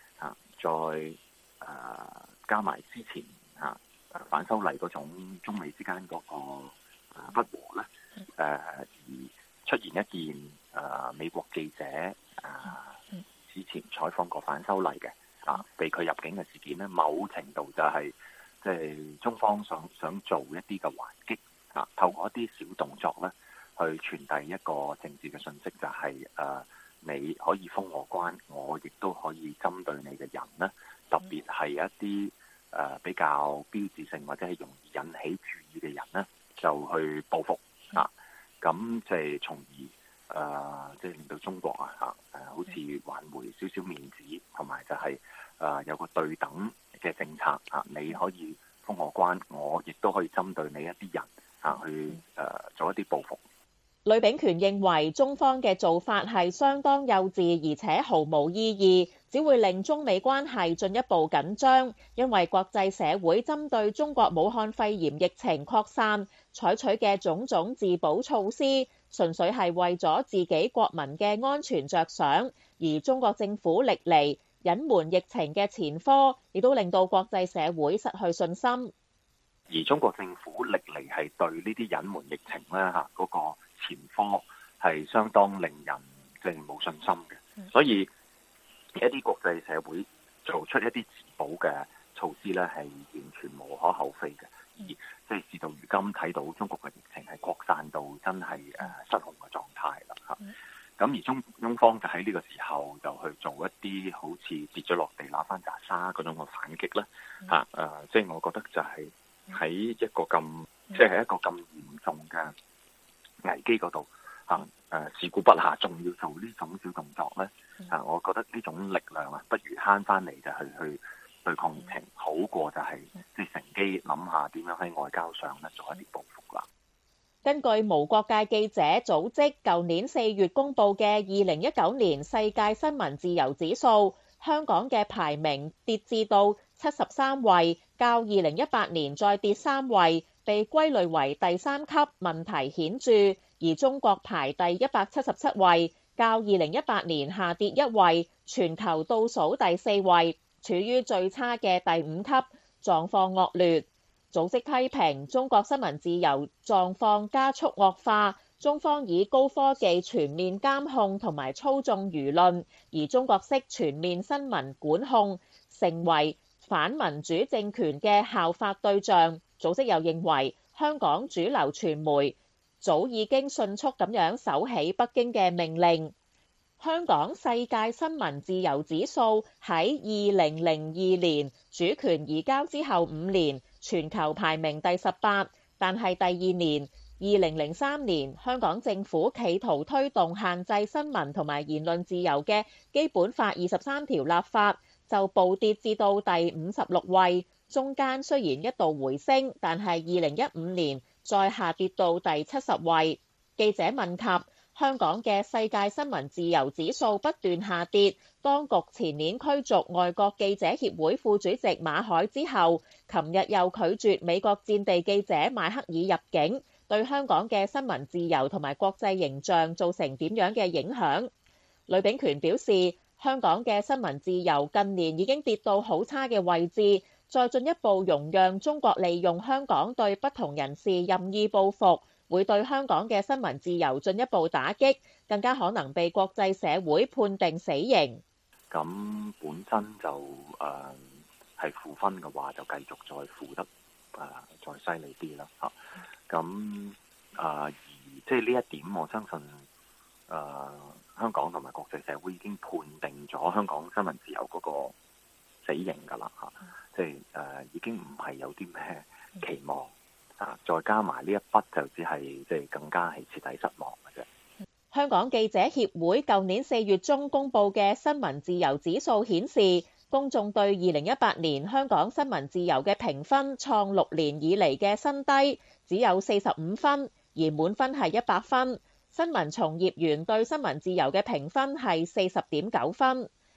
再加埋之前反修例嗰種中美之間嗰個不和咧，而出現一件美國記者之前採訪過反修例嘅被拒入境嘅事件咧，某程度就係即係中方想做一啲嘅還擊透過一啲小動作咧，去傳遞一個政治嘅信息，就係你可以封我關，我亦都可以針對你嘅人咧，特別係一啲比較標誌性或者係容易引起注意嘅人咧，就去報復咁即係從而即係令到中國好似挽回少少面子，同埋就係有個對等嘅政策你可以封我關，我亦都可以針對你一啲人去做一啲報復。 呂秉權認為中方嘅做法係相當幼稚，而且毫無意義，只會令中美關係進一步緊張，因為國際社會針對中國武漢肺炎疫情擴散採取嘅種種自保措施，純粹係為咗自己國民嘅安全着想，而中國政府歷嚟隱瞞疫情嘅前科，亦都令到國際社會失去信心。 而中國政府歷嚟係對呢啲隱瞞疫情咧嗰個前科係相當令人即係冇信心嘅，所以一啲國際社會做出一啲自保嘅措施咧，係完全無可厚非嘅。而即係事到如今睇到中國嘅疫情係擴散到真係失控嘅狀態啦咁而中方就喺呢個時候就去做一啲好似跌咗落地揦翻拃沙嗰種嘅反擊咧即係我覺得就係喺一個咁即係一個咁嚴重嘅危機嗰度事故不下，仲要做呢種小動作咧我覺得呢種力量不如慳翻嚟就去對抗疫情，好過就係即係乘機諗下點樣喺外交上咧做一啲報復啦。 根據無國界記者組織舊年4月公布嘅2019年世界新聞自由指數，香港嘅排名跌至到73位，較2018年再跌3位，被歸類為第3級，問題顯著。而中國排第177位，較2018年下跌1位，全球倒數第4位，處於最差嘅第5級，狀況惡劣。組織批評中國新聞自由狀況加速惡化，中方以高科技全面監控同埋操縱輿論，而中國式全面新聞管控成為反民主政權嘅效法對象。組織又認為香港主流傳媒早已經迅速咁樣守起北京嘅命令。香港世界新聞自由指數喺2002年主權移交之後5年，全球排名第18，但係第2年2003年香港政府企圖推動限制新聞同埋言論自由嘅基本法23條立法，就暴跌至到第56位，中間雖然一度回升，但係2015年再下跌到第70位。記者問及香港嘅世界新聞自由指數不斷下跌，當局前年驅逐外國記者協會副主席馬海之後，琴日又拒絕美國戰地記者邁克爾入境，對香港嘅新聞自由同埋國際形象造成點樣嘅影響？呂秉權表示，香港嘅新聞自由近年已經跌到好差嘅位置，再進一步容讓中國利用香港對不同人士任意報復，會對香港嘅新聞自由進一步打擊，更加可能被國際社會判定死刑。 咁本身就係負分嘅話，就繼續再負得再犀利啲啦嚇。咁而即係呢一點，我相信香港同埋國際社會已經判定咗香港新聞自由嗰個死刑㗎啦嚇。即係已經唔係有啲咩期望。再加埋呢一筆就只係即係更加係徹底失望嘅啫。 香港記者協會舊年4月中公布嘅新聞自由指數顯示，公眾對2018年香港新聞自由嘅評分創6年以嚟嘅新低，只有45分，而滿分係100分。新聞從業員對新聞自由嘅評分係40.9分。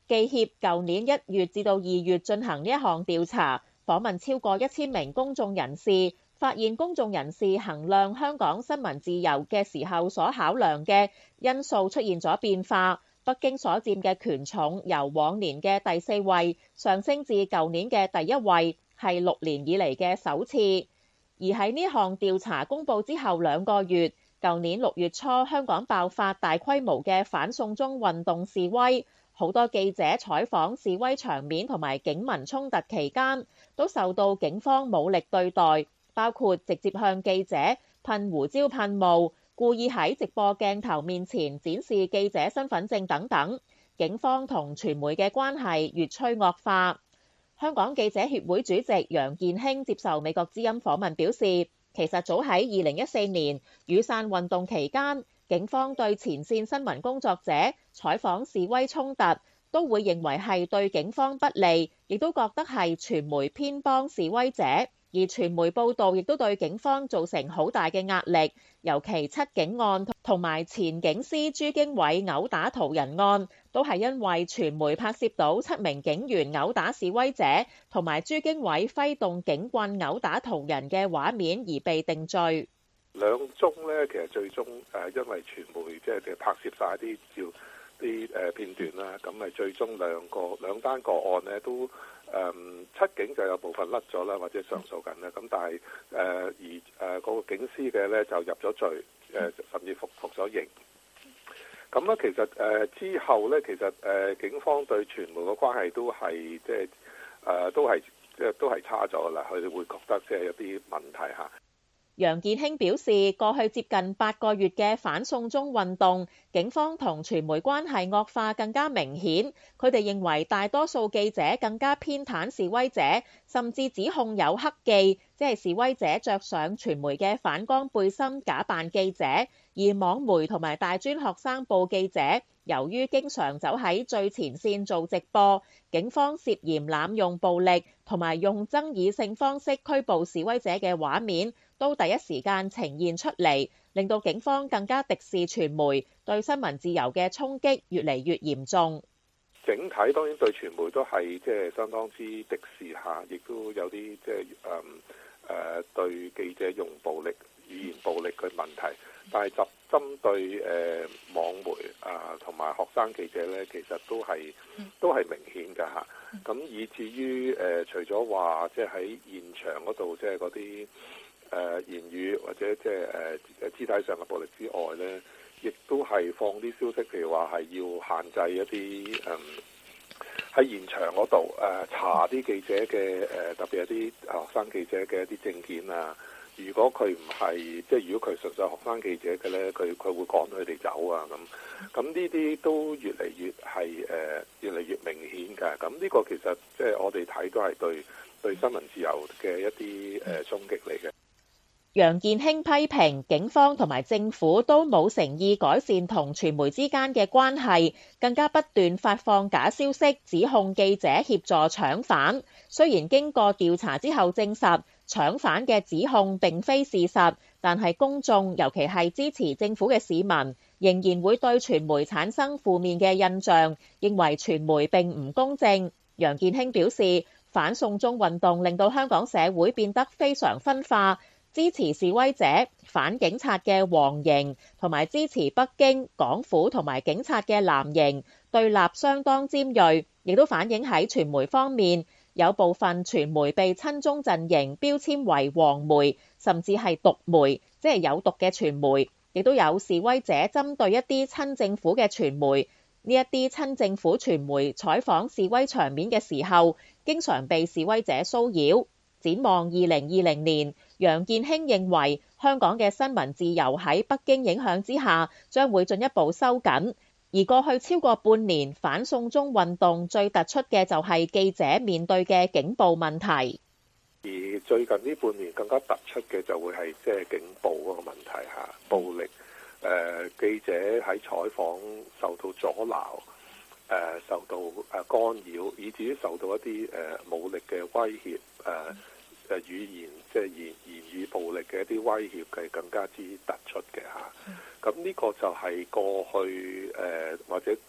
記協舊年1月至到2月進行呢一項調查，訪問超過1000名公眾人士，發現公眾人士衡量香港新聞自由嘅時候所考量嘅因素出現咗變化。北京所佔嘅權重由往年嘅第4位上升至舊年嘅第1位，係6年以嚟嘅首次。而喺呢項調查公佈之後2個月，舊年6月初香港爆發大規模嘅反送中運動示威，好多記者採訪示威場面同埋警民衝突期間，都受到警方武力對待，包括直接向記者噴胡椒噴霧，故意喺直播鏡頭面前展示記者身份證等等。警方同傳媒嘅關係越趨惡化。香港記者協會主席楊健興接受美國之音訪問表示，其實早喺2014年雨傘運動期間，警方對前線新聞工作者採訪示威衝突都會認為係對警方不利，亦都覺得係傳媒偏幫示威者。而傳媒報導亦都對警方造成好大嘅壓力，尤其七警案同埋前警司朱經緯毆打途人案，都係因為傳媒拍攝到7名警員毆打示威者，同埋朱經緯揮動警棍毆打途人嘅畫面而被定罪。 兩宗呢，其實最終因為傳媒即係拍攝晒啲片段啦，咁咪最終兩單個案呢都。七警就有部分甩咗啦，或者上訴緊啦。咁但係嗰個警司嘅咧就入咗罪，甚至服咗刑。咁咧其實之後咧，其實警方對傳媒嘅關係都係都係差咗啦。佢哋會覺得即係有啲問題嚇。 楊健興表示，過去接近8個月嘅反送中運動，警方同傳媒關係惡化更加明顯。佢哋認為大多數記者更加偏袒示威者，甚至指控有黑記，即係示威者着上傳媒嘅反光背心假扮記者。而網媒同埋大專學生報記者，由於經常走喺最前線做直播，警方涉嫌濫用暴力同埋用爭議性方式拘捕示威者嘅畫面，都第一時間呈現出嚟，令到警方更加敵視傳媒，對新聞自由嘅衝擊越嚟越嚴重。 整體當然對傳媒都係即係相當之敵視下，亦都有啲即係對記者用暴力、語言暴力嘅問題。但係針對網媒同埋學生記者咧，其實都係明顯㗎嚇。咁以至於除咗話即係喺現場嗰度即係嗰啲言語或者即係肢體上嘅暴力之外咧，亦都係放啲消息，譬如話係要限制一啲喺現場嗰度查啲記者嘅特別係啲學生記者嘅一啲證件啊。如果佢唔係，即係如果佢純粹學生記者嘅咧，佢會趕佢哋走啊咁呢啲都越嚟越明顯㗎。咁呢個其實即係我哋睇都係對新聞自由嘅一啲衝擊嚟嘅。 楊健興批評警方同埋政府都冇誠意改善同傳媒之間嘅關係，更加不斷發放假消息，指控記者協助搶犯。雖然經過調查之後證實搶犯嘅指控並非事實，但係公眾尤其係支持政府嘅市民，仍然會對傳媒產生負面嘅印象，認為傳媒並唔公正。楊健興表示，反送中運動令到香港社會變得非常分化。支持示威者反警察嘅黃營，同埋支持北京港府同埋警察嘅藍營，對立相當尖銳，亦都反映喺傳媒方面，有部分傳媒被親中陣營標籤為黃媒，甚至係獨媒，即係有毒嘅傳媒。亦都有示威者針對一啲親政府嘅傳媒，呢一啲親政府傳媒採訪示威場面嘅時候，經常被示威者騷擾。展望2020年，楊健興認為香港嘅新聞自由喺北京影響之下，將會進一步收緊。而過去超過半年反送中運動最突出嘅就係記者面對嘅警暴問題。 而最近呢半年更加突出嘅就會係即係警暴嗰個問題嚇，暴力記者喺採訪受到阻撓，受到干擾，以至於受到一啲武力嘅威脅，語言即係言語暴力嘅一啲威脅係更加之突出嘅嚇。咁呢個就係過去或者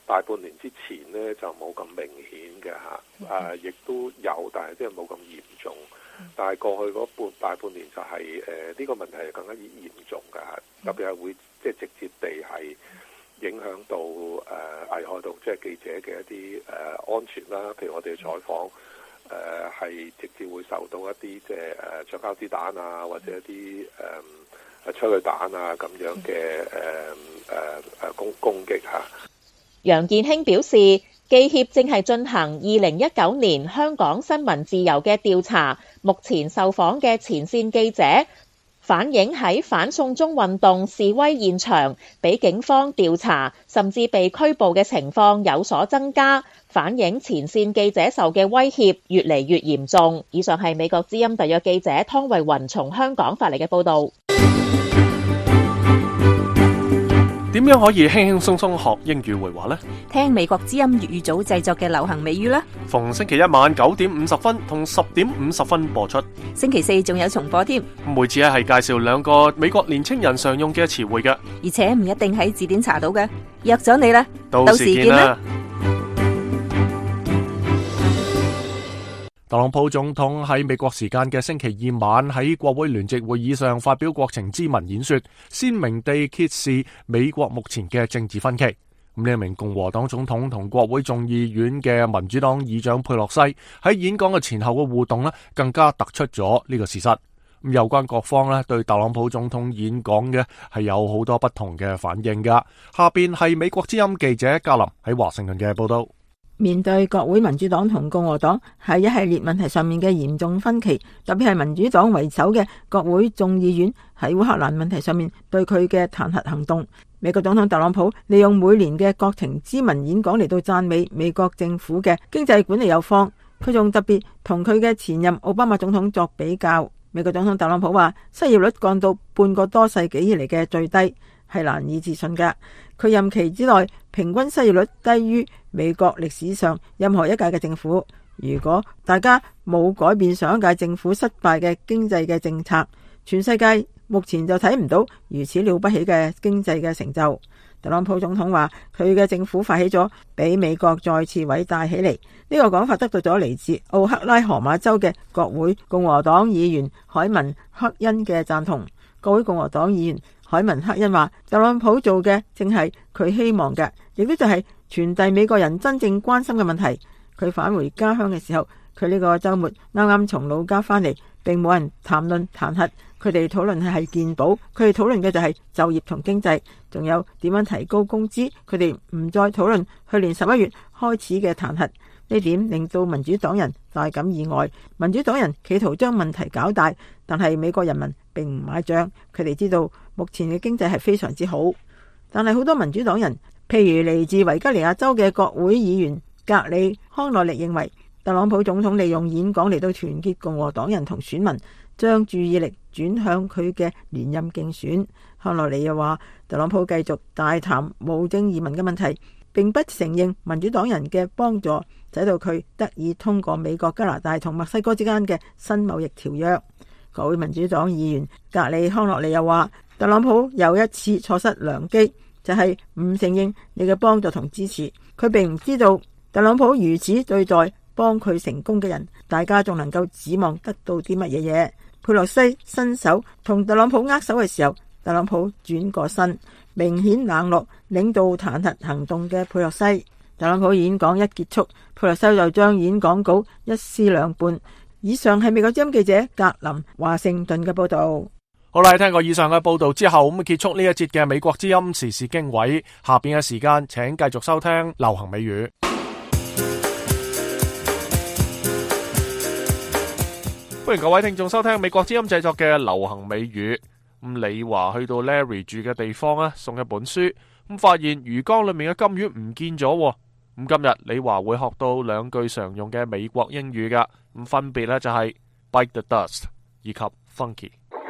大半年之前呢，就冇咁明顯嘅嚇，亦都有，但係即係冇咁嚴重。但係過去嗰大半年就係呢個問題係更加嚴重嘅嚇，特別係會即係直接地係影響到危害到即係記者嘅一啲安全啦。譬如我哋嘅採訪係直接會受到一啲即係橡膠子彈啊，或者一啲催淚彈啊咁樣嘅攻擊嚇。 楊健興表示，記協正係進行2019年香港新聞自由嘅調查，目前受訪嘅前線記者反映喺反送中運動示威現場俾警方調查甚至被拘捕嘅情況有所增加，反映前線記者受嘅威脅越嚟越嚴重。以上係美國之音特約記者湯慧雲從香港發嚟嘅報導。 點樣可以輕輕鬆鬆學英語會話呢？ 聽美國之音粵語組製作嘅流行美語啦。 逢星期一晚9點50分同10點50分播出。 星期四仲有重播添。 每次係介紹2個美國年青人常用嘅詞彙嘅， 而且唔一定喺字典查到嘅。約咗你啦， 到時見啦。特朗普總統喺美國時間嘅星期二晚喺國會聯席會議上發表國情咨文演說，鮮明地揭示美國目前嘅政治分歧。呢一名共和黨總統同國會眾議院嘅民主黨議長佩洛西喺演講嘅前後嘅互動更加突出咗呢個事實。有關各方對特朗普總統演講嘅係有好多不同嘅反應噶。下邊係美國之音記者格林喺華盛頓嘅報道。 面對國會民主黨同共和黨喺一系列問題上面嘅嚴重分歧，特別係民主黨為首嘅國會眾議院喺烏克蘭問題上面對佢嘅彈劾行動，美國總統特朗普利用每年嘅國情咨文演講嚟到讚美美國政府嘅經濟管理有方，佢仲特別同佢嘅前任奧巴馬總統作比較。美國總統特朗普話失業率降到半個多世紀以嚟嘅最低，係難以置信嘅。佢任期之內平均失業率低於美國歷史上任何一屆嘅政府。如果大家冇改變上一屆政府失敗嘅經濟嘅政策，全世界目前就睇唔到如此了不起嘅經濟嘅成就。特朗普總統話佢嘅政府發起咗俾美國再次偉大起嚟，呢個講法得到咗嚟自奧克拉荷馬州嘅國會共和黨議員凱文克恩嘅贊同。國會共和黨議員凱文克恩話特朗普做嘅正係佢希望嘅，亦都就係傳遞美國人真正關心嘅問題。佢返回家鄉嘅時候，佢呢個週末啱啱從老家返嚟，並冇人談論彈劾，佢哋討論係健保，佢哋討論嘅就係就業同經濟，仲有點樣提高工資。佢哋唔再討論去年11月開始嘅彈劾，呢點令到民主黨人大感意外。民主黨人企圖將問題搞大，但係美國人民並唔買賬，佢哋知道目前嘅經濟係非常之好。但係好多民主黨人，譬如嚟自維吉尼亞州嘅國會議員格里康諾力認為特朗普總統利用演講嚟到團結共和黨人同選民，將注意力轉向佢嘅連任競選。康諾力又話特朗普繼續大談無證移民嘅問題，並不承認民主黨人嘅幫助，使到佢得以通過美國、加拿大同墨西哥之間嘅新貿易條約。國會民主黨議員格里康諾力又話特朗普又一次錯失良機，就係唔承認你嘅幫助同支持。佢並唔知道特朗普如此對待幫佢成功嘅人，大家仲能夠指望得到啲乜嘢嘢？佩洛西伸手同特朗普握手嘅時候，特朗普轉過身，明顯冷落領導彈劾行動嘅佩洛西。特朗普演講一結束，佩洛西就將演講稿一撕兩半。以上係美國之音記者格林華盛頓嘅報道。 好啦，聽過以上嘅報道之後，咁結束呢一節嘅美國之音時事經緯。下邊嘅時間，請繼續收聽流行美語。歡迎各位聽眾收聽美國之音製作嘅流行美語。咁你話去到 Larry 住嘅地方送一本書，咁發現魚缸裏面嘅金魚唔見咗。咁今日你話會學到2句常用嘅美國英語噶，咁分別就係 bite the dust 以及 funky。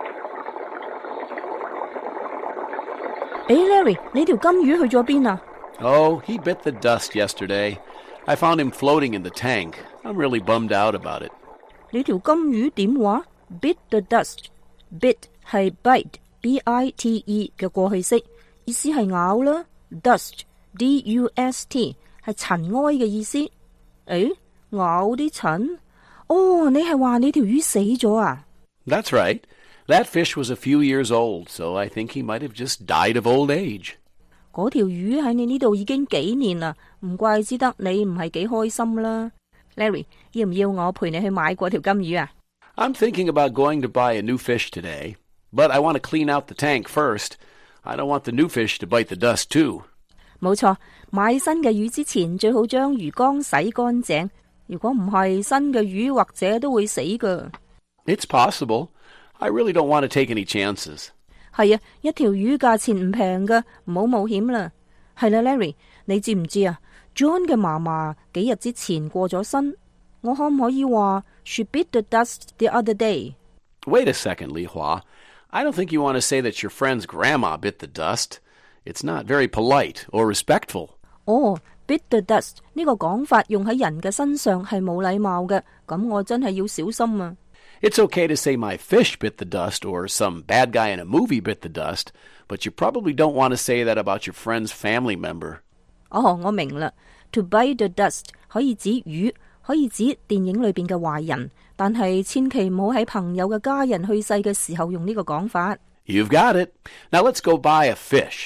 Larry， 你條金魚去咗邊啊？ Oh, he bit the dust yesterday. I found him floating in the tank. I'm really bummed out about it. 你條金魚點話 ？Bit the dust。Bit 係 bite，B-I-T-E 嘅過去式，意思係咬啦。Dust dust 係塵埃嘅意思。誒，咬啲塵？哦，你係話你條魚死咗啊？ That's right. That fish was a few years old, so I think he might have just died of old age. 嗰條魚喺你呢度已經幾年啦，唔怪之得你唔係幾開心啦。Larry， 要唔要我陪你去買嗰條金魚啊？ I'm thinking about going to buy a new fish today, but I want to clean out the tank first. I don't want the new fish to bite the dust too. 冇錯，買新嘅魚之前最好將魚缸洗乾淨。如果唔係，新嘅魚或者都會死㗎。 It's possible. I really don't want to take any chances. 係啊，一條魚價錢唔平㗎，唔好冒險啦。係啦 ，Larry， 你知唔知啊 ？John 嘅嫲嫲幾日之前過咗身，我可唔可以話 She bit the dust the other day？ Wait a second, Li Hua. I don't think you want to say that your friend's grandma bit the dust. It's not very polite or respectful. 哦，bit the dust 呢個講法用喺人嘅身上係冇禮貌嘅，咁我真係要小心啊。 It's okay to say my fish bit the dust or some bad guy in a movie bit the dust, but you probably don't want to say that about your friend's family member. 哦，我明啦。To bite the dust 可以指魚，可以指電影裏邊嘅壞人，但係千祈唔好喺朋友嘅家人去世嘅時候用呢個講法。 You've got it. Now let's go buy a fish.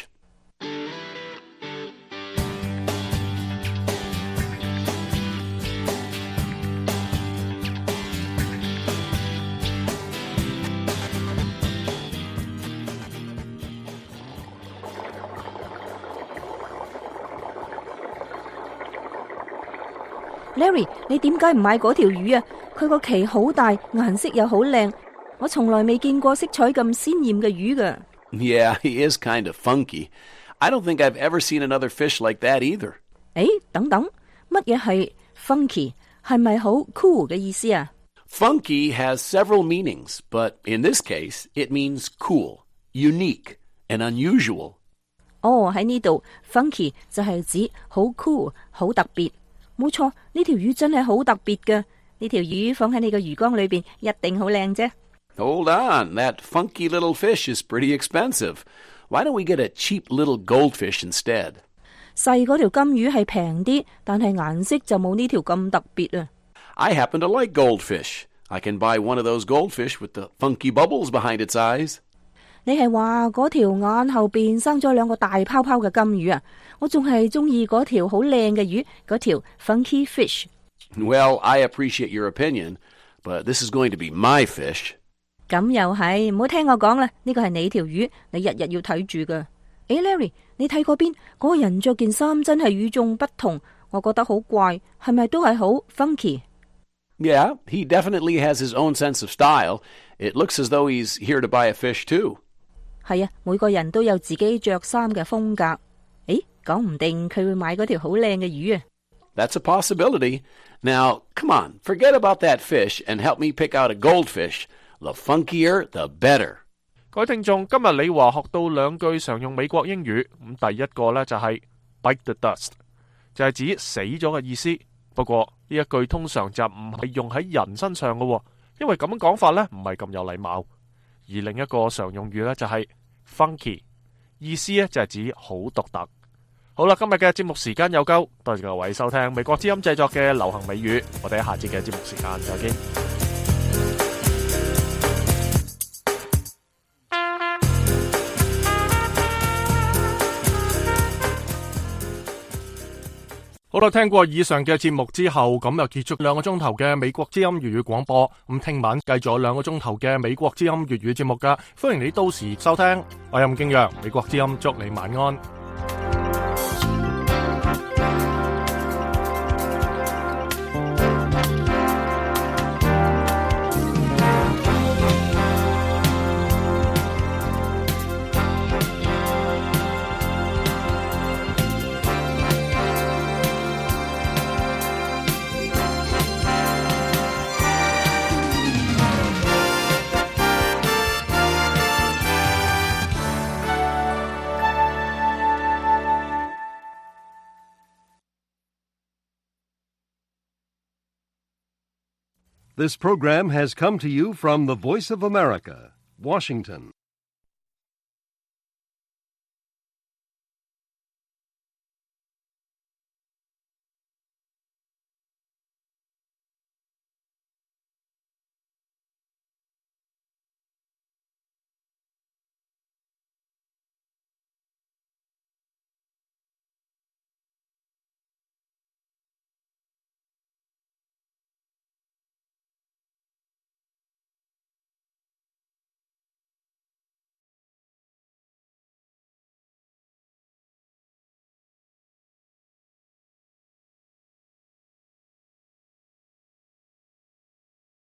Larry， 你點解唔買嗰條魚啊？佢個鰭好大，顏色又好靚，我從來未見過色彩咁鮮豔嘅魚㗎。 Yeah, he is kind of funky. I don't think I've ever seen another fish like that either. 誒，等等，乜嘢係 funky？ 係咪好 cool 嘅意思啊？ Funky has several meanings, but in this case, it means cool, unique, and unusual. 哦，喺呢度 funky 就係指好 cool， 好特別。冇錯，呢條魚真係好特別嘅。呢條魚放喺你個魚缸裏邊，一定好靚啫。 Hold on, that funky little fish is pretty expensive. Why don't we get a cheap little goldfish instead? 細嗰條金魚係平啲，但係顏色就冇呢條咁特別啊。 I happen to like goldfish. I can buy one of those goldfish with the funky bubbles behind its eyes. 你係話嗰條眼後邊生咗兩個大泡泡嘅金魚啊？我仲係中意嗰條好靚嘅魚，嗰條 funky fish。 Well, I appreciate your opinion, but this is going to be my fish. 咁又係，唔好聽我講啦，呢個係你條魚，你日日要睇住噶。誒 ，Larry， 你睇嗰邊嗰個人着件衫真係與眾不同，我覺得好怪，係咪都係好 funky？ Yeah, he definitely has his own sense of style. It looks as though he's here to buy a fish too. 係啊，每個人都有自己着衫嘅風格。誒，講唔定佢會買嗰條好靚嘅魚啊。 That's a possibility. Now, come on, forget about that fish and help me pick out a goldfish. The funkier, the better. 各位聽眾，今日李華學到兩句常用美國英語。咁第一個呢，就係 bite the dust， 就係指死咗嘅意思。不過呢一句通常就唔係用喺人身上嘅，因為咁樣講法呢唔係咁有禮貌。而另一個常用語呢，就係 funky， 意思呢就係指好獨特。好啦，今日嘅節目時間有夠，多謝各位收聽美國之音製作嘅流行美語，我哋喺下節嘅節目時間再見。好啦，聽過以上嘅節目之後，咁又結束2個鐘頭嘅美國之音粵語廣播。咁聽晚繼續有2個鐘頭嘅美國之音粵語節目噶，歡迎你到時收聽。我係吳敬陽，美國之音祝你晚安。 This program has come to you from the Voice of America, Washington.